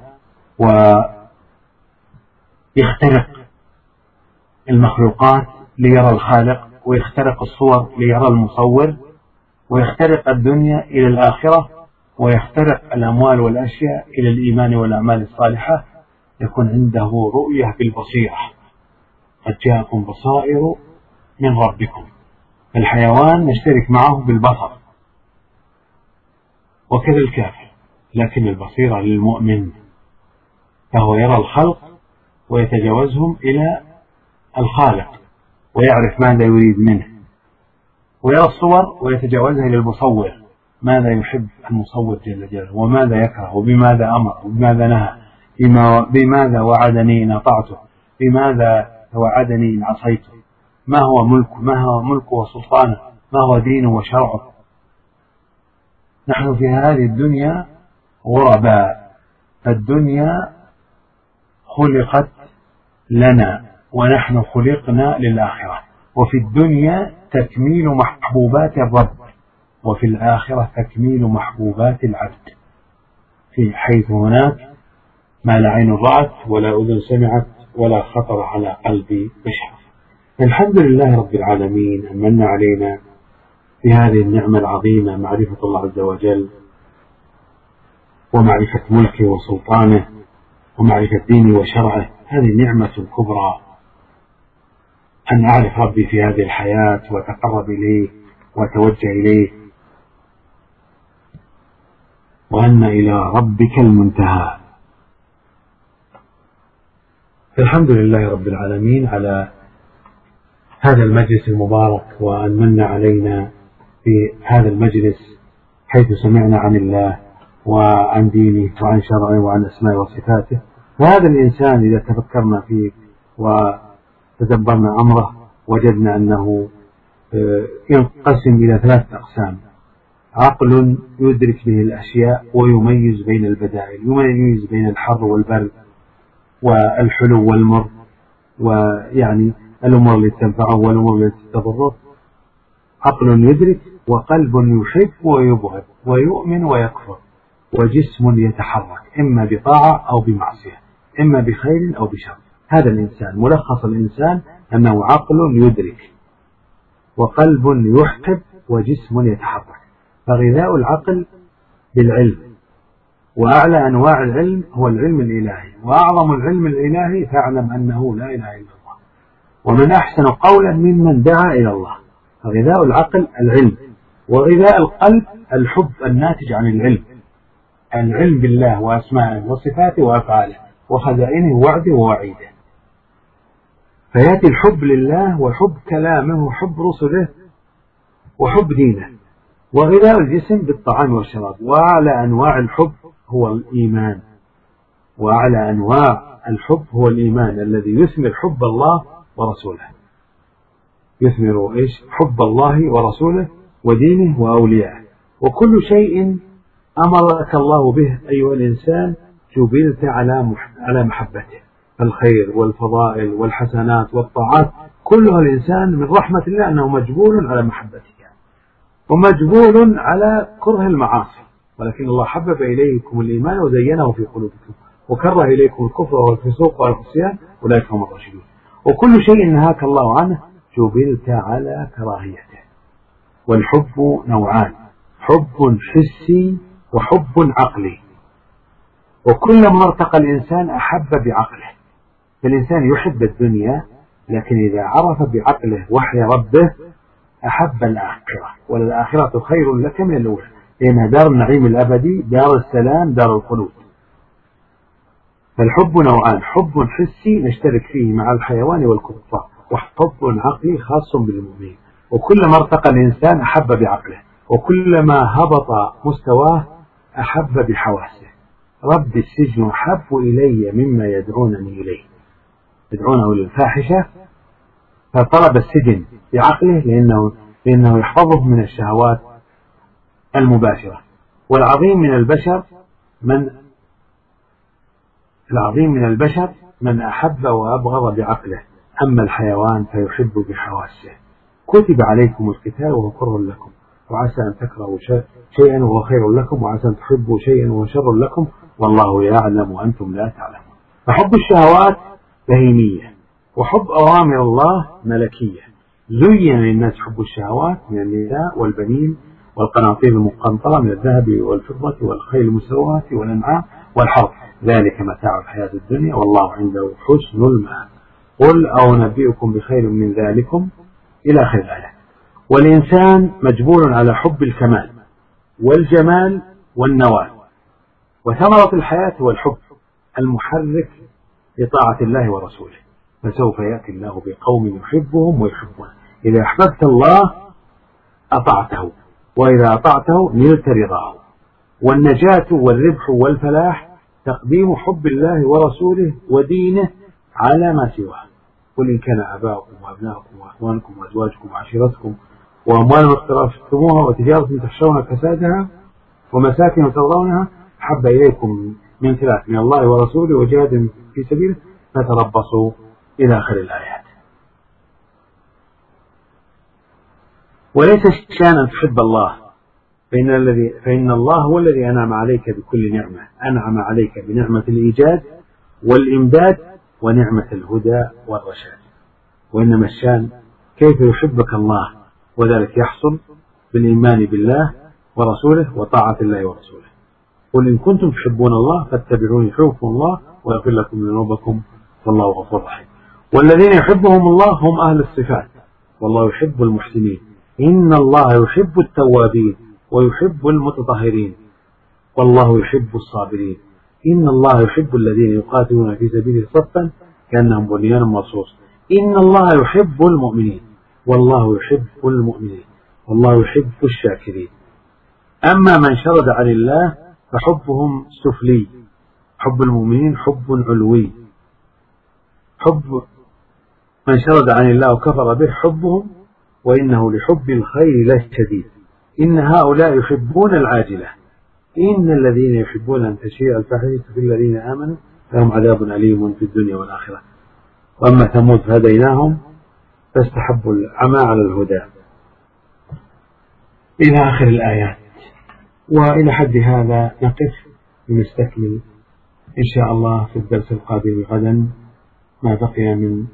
ويخترق المخلوقات ليرى الخالق، ويخترق الصور ليرى المصور، ويخترق الدنيا إلى الآخرة، ويخترق الأموال والأشياء إلى الإيمان والأعمال الصالحة. يكون عنده رؤية بالبصيرة. قد جاءكم بصائر من ربكم. الحيوان نشترك معه بالبصر وكذا الكافر، لكن البصيرة للمؤمن، فهو يرى الخلق ويتجاوزهم إلى الخالق ويعرف ماذا يريد منه، ويرى الصور ويتجاوزها إلى المصور، ماذا يحب المصور جل جلاله وماذا يكره وبماذا أمر وبماذا نهى، بماذا وعدني إن أطعته، بماذا وعدني إن عصيته، ما هو ملكه وسلطانه، ما هو دينه وشرعه. نحن في هذه الدنيا غرباء. الدنيا خلقت لنا ونحن خلقنا للآخرة، وفي الدنيا تكميل محبوبات الرب، وفي الآخرة تكميل محبوبات العبد، في حيث هناك ما لا عين رأت ولا أذن سمعت ولا خطر على قلب بشر. الحمد لله رب العالمين أن من علينا بهذه النعمة العظيمة، معرفة الله عز وجل ومعرفة ملكه وسلطانه ومعرفة دينه وشرعه. هذه نعمة كبرى، أن أعرف ربي في هذه الحياة وأتقرب إليه وأتوجه إليه، وأن إلى ربك المنتهى. الحمد لله رب العالمين على هذا المجلس المبارك، وأن من علينا في هذا المجلس حيث سمعنا عن الله وعن دينه وعن شرعه وعن أسمائه وصفاته. وهذا الإنسان إذا تفكرنا فيه وتدبرنا أمره وجدنا أنه ينقسم إلى 3 أقسام: عقل يدرك به الأشياء ويميز بين البدائل، يميز بين الحر والبرد والحلو والمر، ويعني الأمور التي تنفعه والأمور التي تضره. عقل يدرك، وقلب يحب ويبغض، ويؤمن ويكفر، وجسم يتحرك إما بطاعة أو بمعصية، إما بخير أو بشر. هذا الإنسان ملخص الإنسان أنه عقل يدرك وقلب يحب وجسم يتحرك. فغذاء العقل بالعلم، وأعلى أنواع العلم هو العلم الإلهي، وأعظم العلم الإلهي فاعلم أنه لا إله إلا الله، ومن أحسن قولا ممن دعا إلى الله. فغذاء العقل العلم، وغذاء القلب الحب الناتج عن العلم. العلم بالله وأسمائه وصفاته وأفعاله وخزائنه ووعده ووعيده. فيأتي الحب لله وحب كلامه وحب رسله وحب دينه. وغذاء الجسم بالطعام والشراب. وأعلى أنواع الحب هو الإيمان، وأعلى أنواع الحب هو الإيمان الذي يثمر حب الله ورسوله، يثمر حب الله ورسوله ودينه وأوليائه. وكل شيء أمرك الله به أيها الإنسان جبلت على محبته، الخير والفضائل والحسنات والطاعات كلها الإنسان من رحمة الله أنه مجبول على محبتك ومجبول على كره المعاصي، ولكن الله حبب إليكم الإيمان وزينه في قلوبكم وكره إليكم الكفر والفسوق والعصيان أولئك هم الراشدون. وكل شيء نهاك الله عنه جبلت على كراهيته. والحب نوعان، حب حسي وحب عقلي. وكلما ارتقى الإنسان أحب بعقله. فالإنسان يحب الدنيا، لكن إذا عرف بعقله وحي ربه أحب الآخرة، وللآخرة خير لك من الأولى، لأنها دار النعيم الأبدي، دار السلام، دار الخلود. فالحب نوعان، حب حسي نشترك فيه مع الحيوان والكفار، وحب عقلي خاص بالمؤمنين. وكلما ارتقى الإنسان أحب بعقله، وكلما هبط مستواه أحب بحواسه. رب السجن أحب إلي مما يدعونني إليه، يدعونه للفاحشة، فطلب السجن بعقله لأنه يحفظه من الشهوات المباشرة. والعظيم من البشر من أحب وأبغض بعقله، أما الحيوان فيحب بحواسه. كتب عليكم القتال وهو كره لكم، وعسى أن تكرهوا شيئا وهو خير لكم، وعسى أن تحبوا شيئا وهو شر لكم، والله يعلم وأنتم لا تعلمون. فحب الشهوات بهيمية، وحب أوامر الله ملكية. زين للناس حب الشهوات من النساء والبنين والقناطير المقنطرة من الذهب والفضة والخيل المسومة والأنعام والحرث، ذلك متاع الحياة الدنيا والله عنده حسن المآب. قل أنبئكم بخير من ذلكم إلى آخر الآية. والإنسان مجبول على حب الكمال والجمال والنوال، وثمرة الحياة هو الحب المحرك لطاعة الله ورسوله. فسوف يأتي الله بقوم يحبهم ويحبونه. إذا أحببت الله أطعته، وإذا أطعته نلت رضاه. والنجاة والربح والفلاح تقديم حب الله ورسوله ودينه على ما سواه. قل إن كان آباؤكم وأبناؤكم وأخوانكم وأزواجكم وعشيرتكم وأموال اقترفتموها وتجارة تخشون كسادها ومساكن ترضونها أحب إليكم من ثلاث، من الله ورسوله وجهاد في سبيله فتربصوا إلى آخر الآيات. وليس الشان أن تحب الله، فإن الله هو الذي أنعم عليك بكل نعمة، أنعم عليك بنعمة الإيجاد والإمداد ونعمة الهدى والرشاد. وإنما الشان كيف يحبك الله، وذلك يحصل بالإيمان بالله ورسوله وطاعة الله ورسوله. قل إن كنتم تحبون الله فاتبعوني يحببكم الله ويغفر لكم ذنوبكم والله غفور رحيم. والذين يحبهم الله هم أهل الصفات، والله يحب المحسنين. إن الله يحب التوابين ويحب المتطهرين والله يحب الصابرين. إن الله يحب الذين يقاتلون في سبيله صفا كأنهم بنيان مرصوص. إن الله يحب المؤمنين والله يحب المؤمنين والله يحب الشاكرين. أما من شرد عن الله فحبهم سفلي، حب المؤمنين حب علوي. حب من شرد عن الله وكفر به حبهم وإنه لحب الخير لشديد. إن هؤلاء يحبون العاجلة، إن الذين يحبون أن تشيع الفاحشة في الذين آمنوا لهم عذاب أليم في الدنيا والآخرة. وأما ثمود فهديناهم فاستحبوا العمى على الهدى إلى آخر الآيات. وإلى حد هذا نقف ونستكمل إن شاء الله في الدرس القادم غدا ما بقي من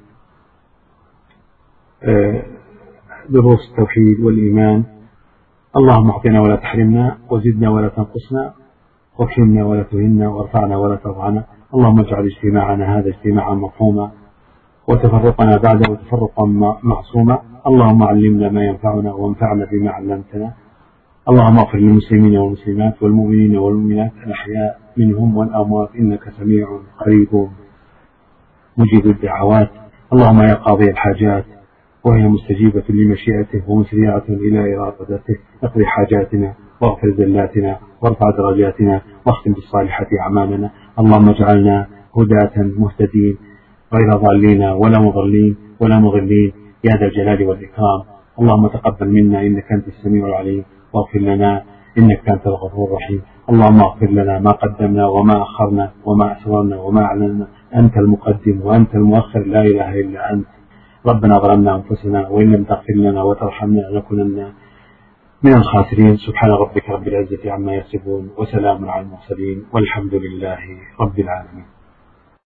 دروس التوحيد والإيمان. اللهم اعطنا ولا تحرمنا، وزدنا ولا تنقصنا، واكرمنا ولا تهنا، وارفعنا ولا تضعنا. اللهم اجعل اجتماعنا هذا اجتماعا مرحوما، وتفرقنا بعده تفرقا معصوما. اللهم علمنا ما ينفعنا وانفعنا بما علمتنا، اللهم اغفر للمسلمين والمسلمات والمؤمنين والمؤمنات الأحياء منهم والأموات إنك سميع قريب مجيب الدعوات. اللهم يا قاضي الحاجات وهي مستجيبة لمشيئته ومسرعة إلى إرادته، اقضي حاجاتنا واغفر زلاتنا وارفع درجاتنا واختم بالصالحة أعمالنا. اللهم اجعلنا هداة مهتدين غير ضالين ولا مضلين ولا مضلين يا ذا الجلال والإكرام. اللهم تقبل منا إنك أنت السميع العليم، واغفر لنا إنك أنت الغفور الرحيم. اللهم اغفر لنا ما قدمنا وما أخرنا وما أسررنا وما أعلنا، أنت المقدم وأنت المؤخر، لا إله إلا أنت. ربنا ظلمنا أنفسنا وإن لم تغفر لنا وترحمنا لنكونن من الخاسرين. سبحان ربك رب العزة عما يصفون وسلام على المرسلين والحمد لله رب العالمين.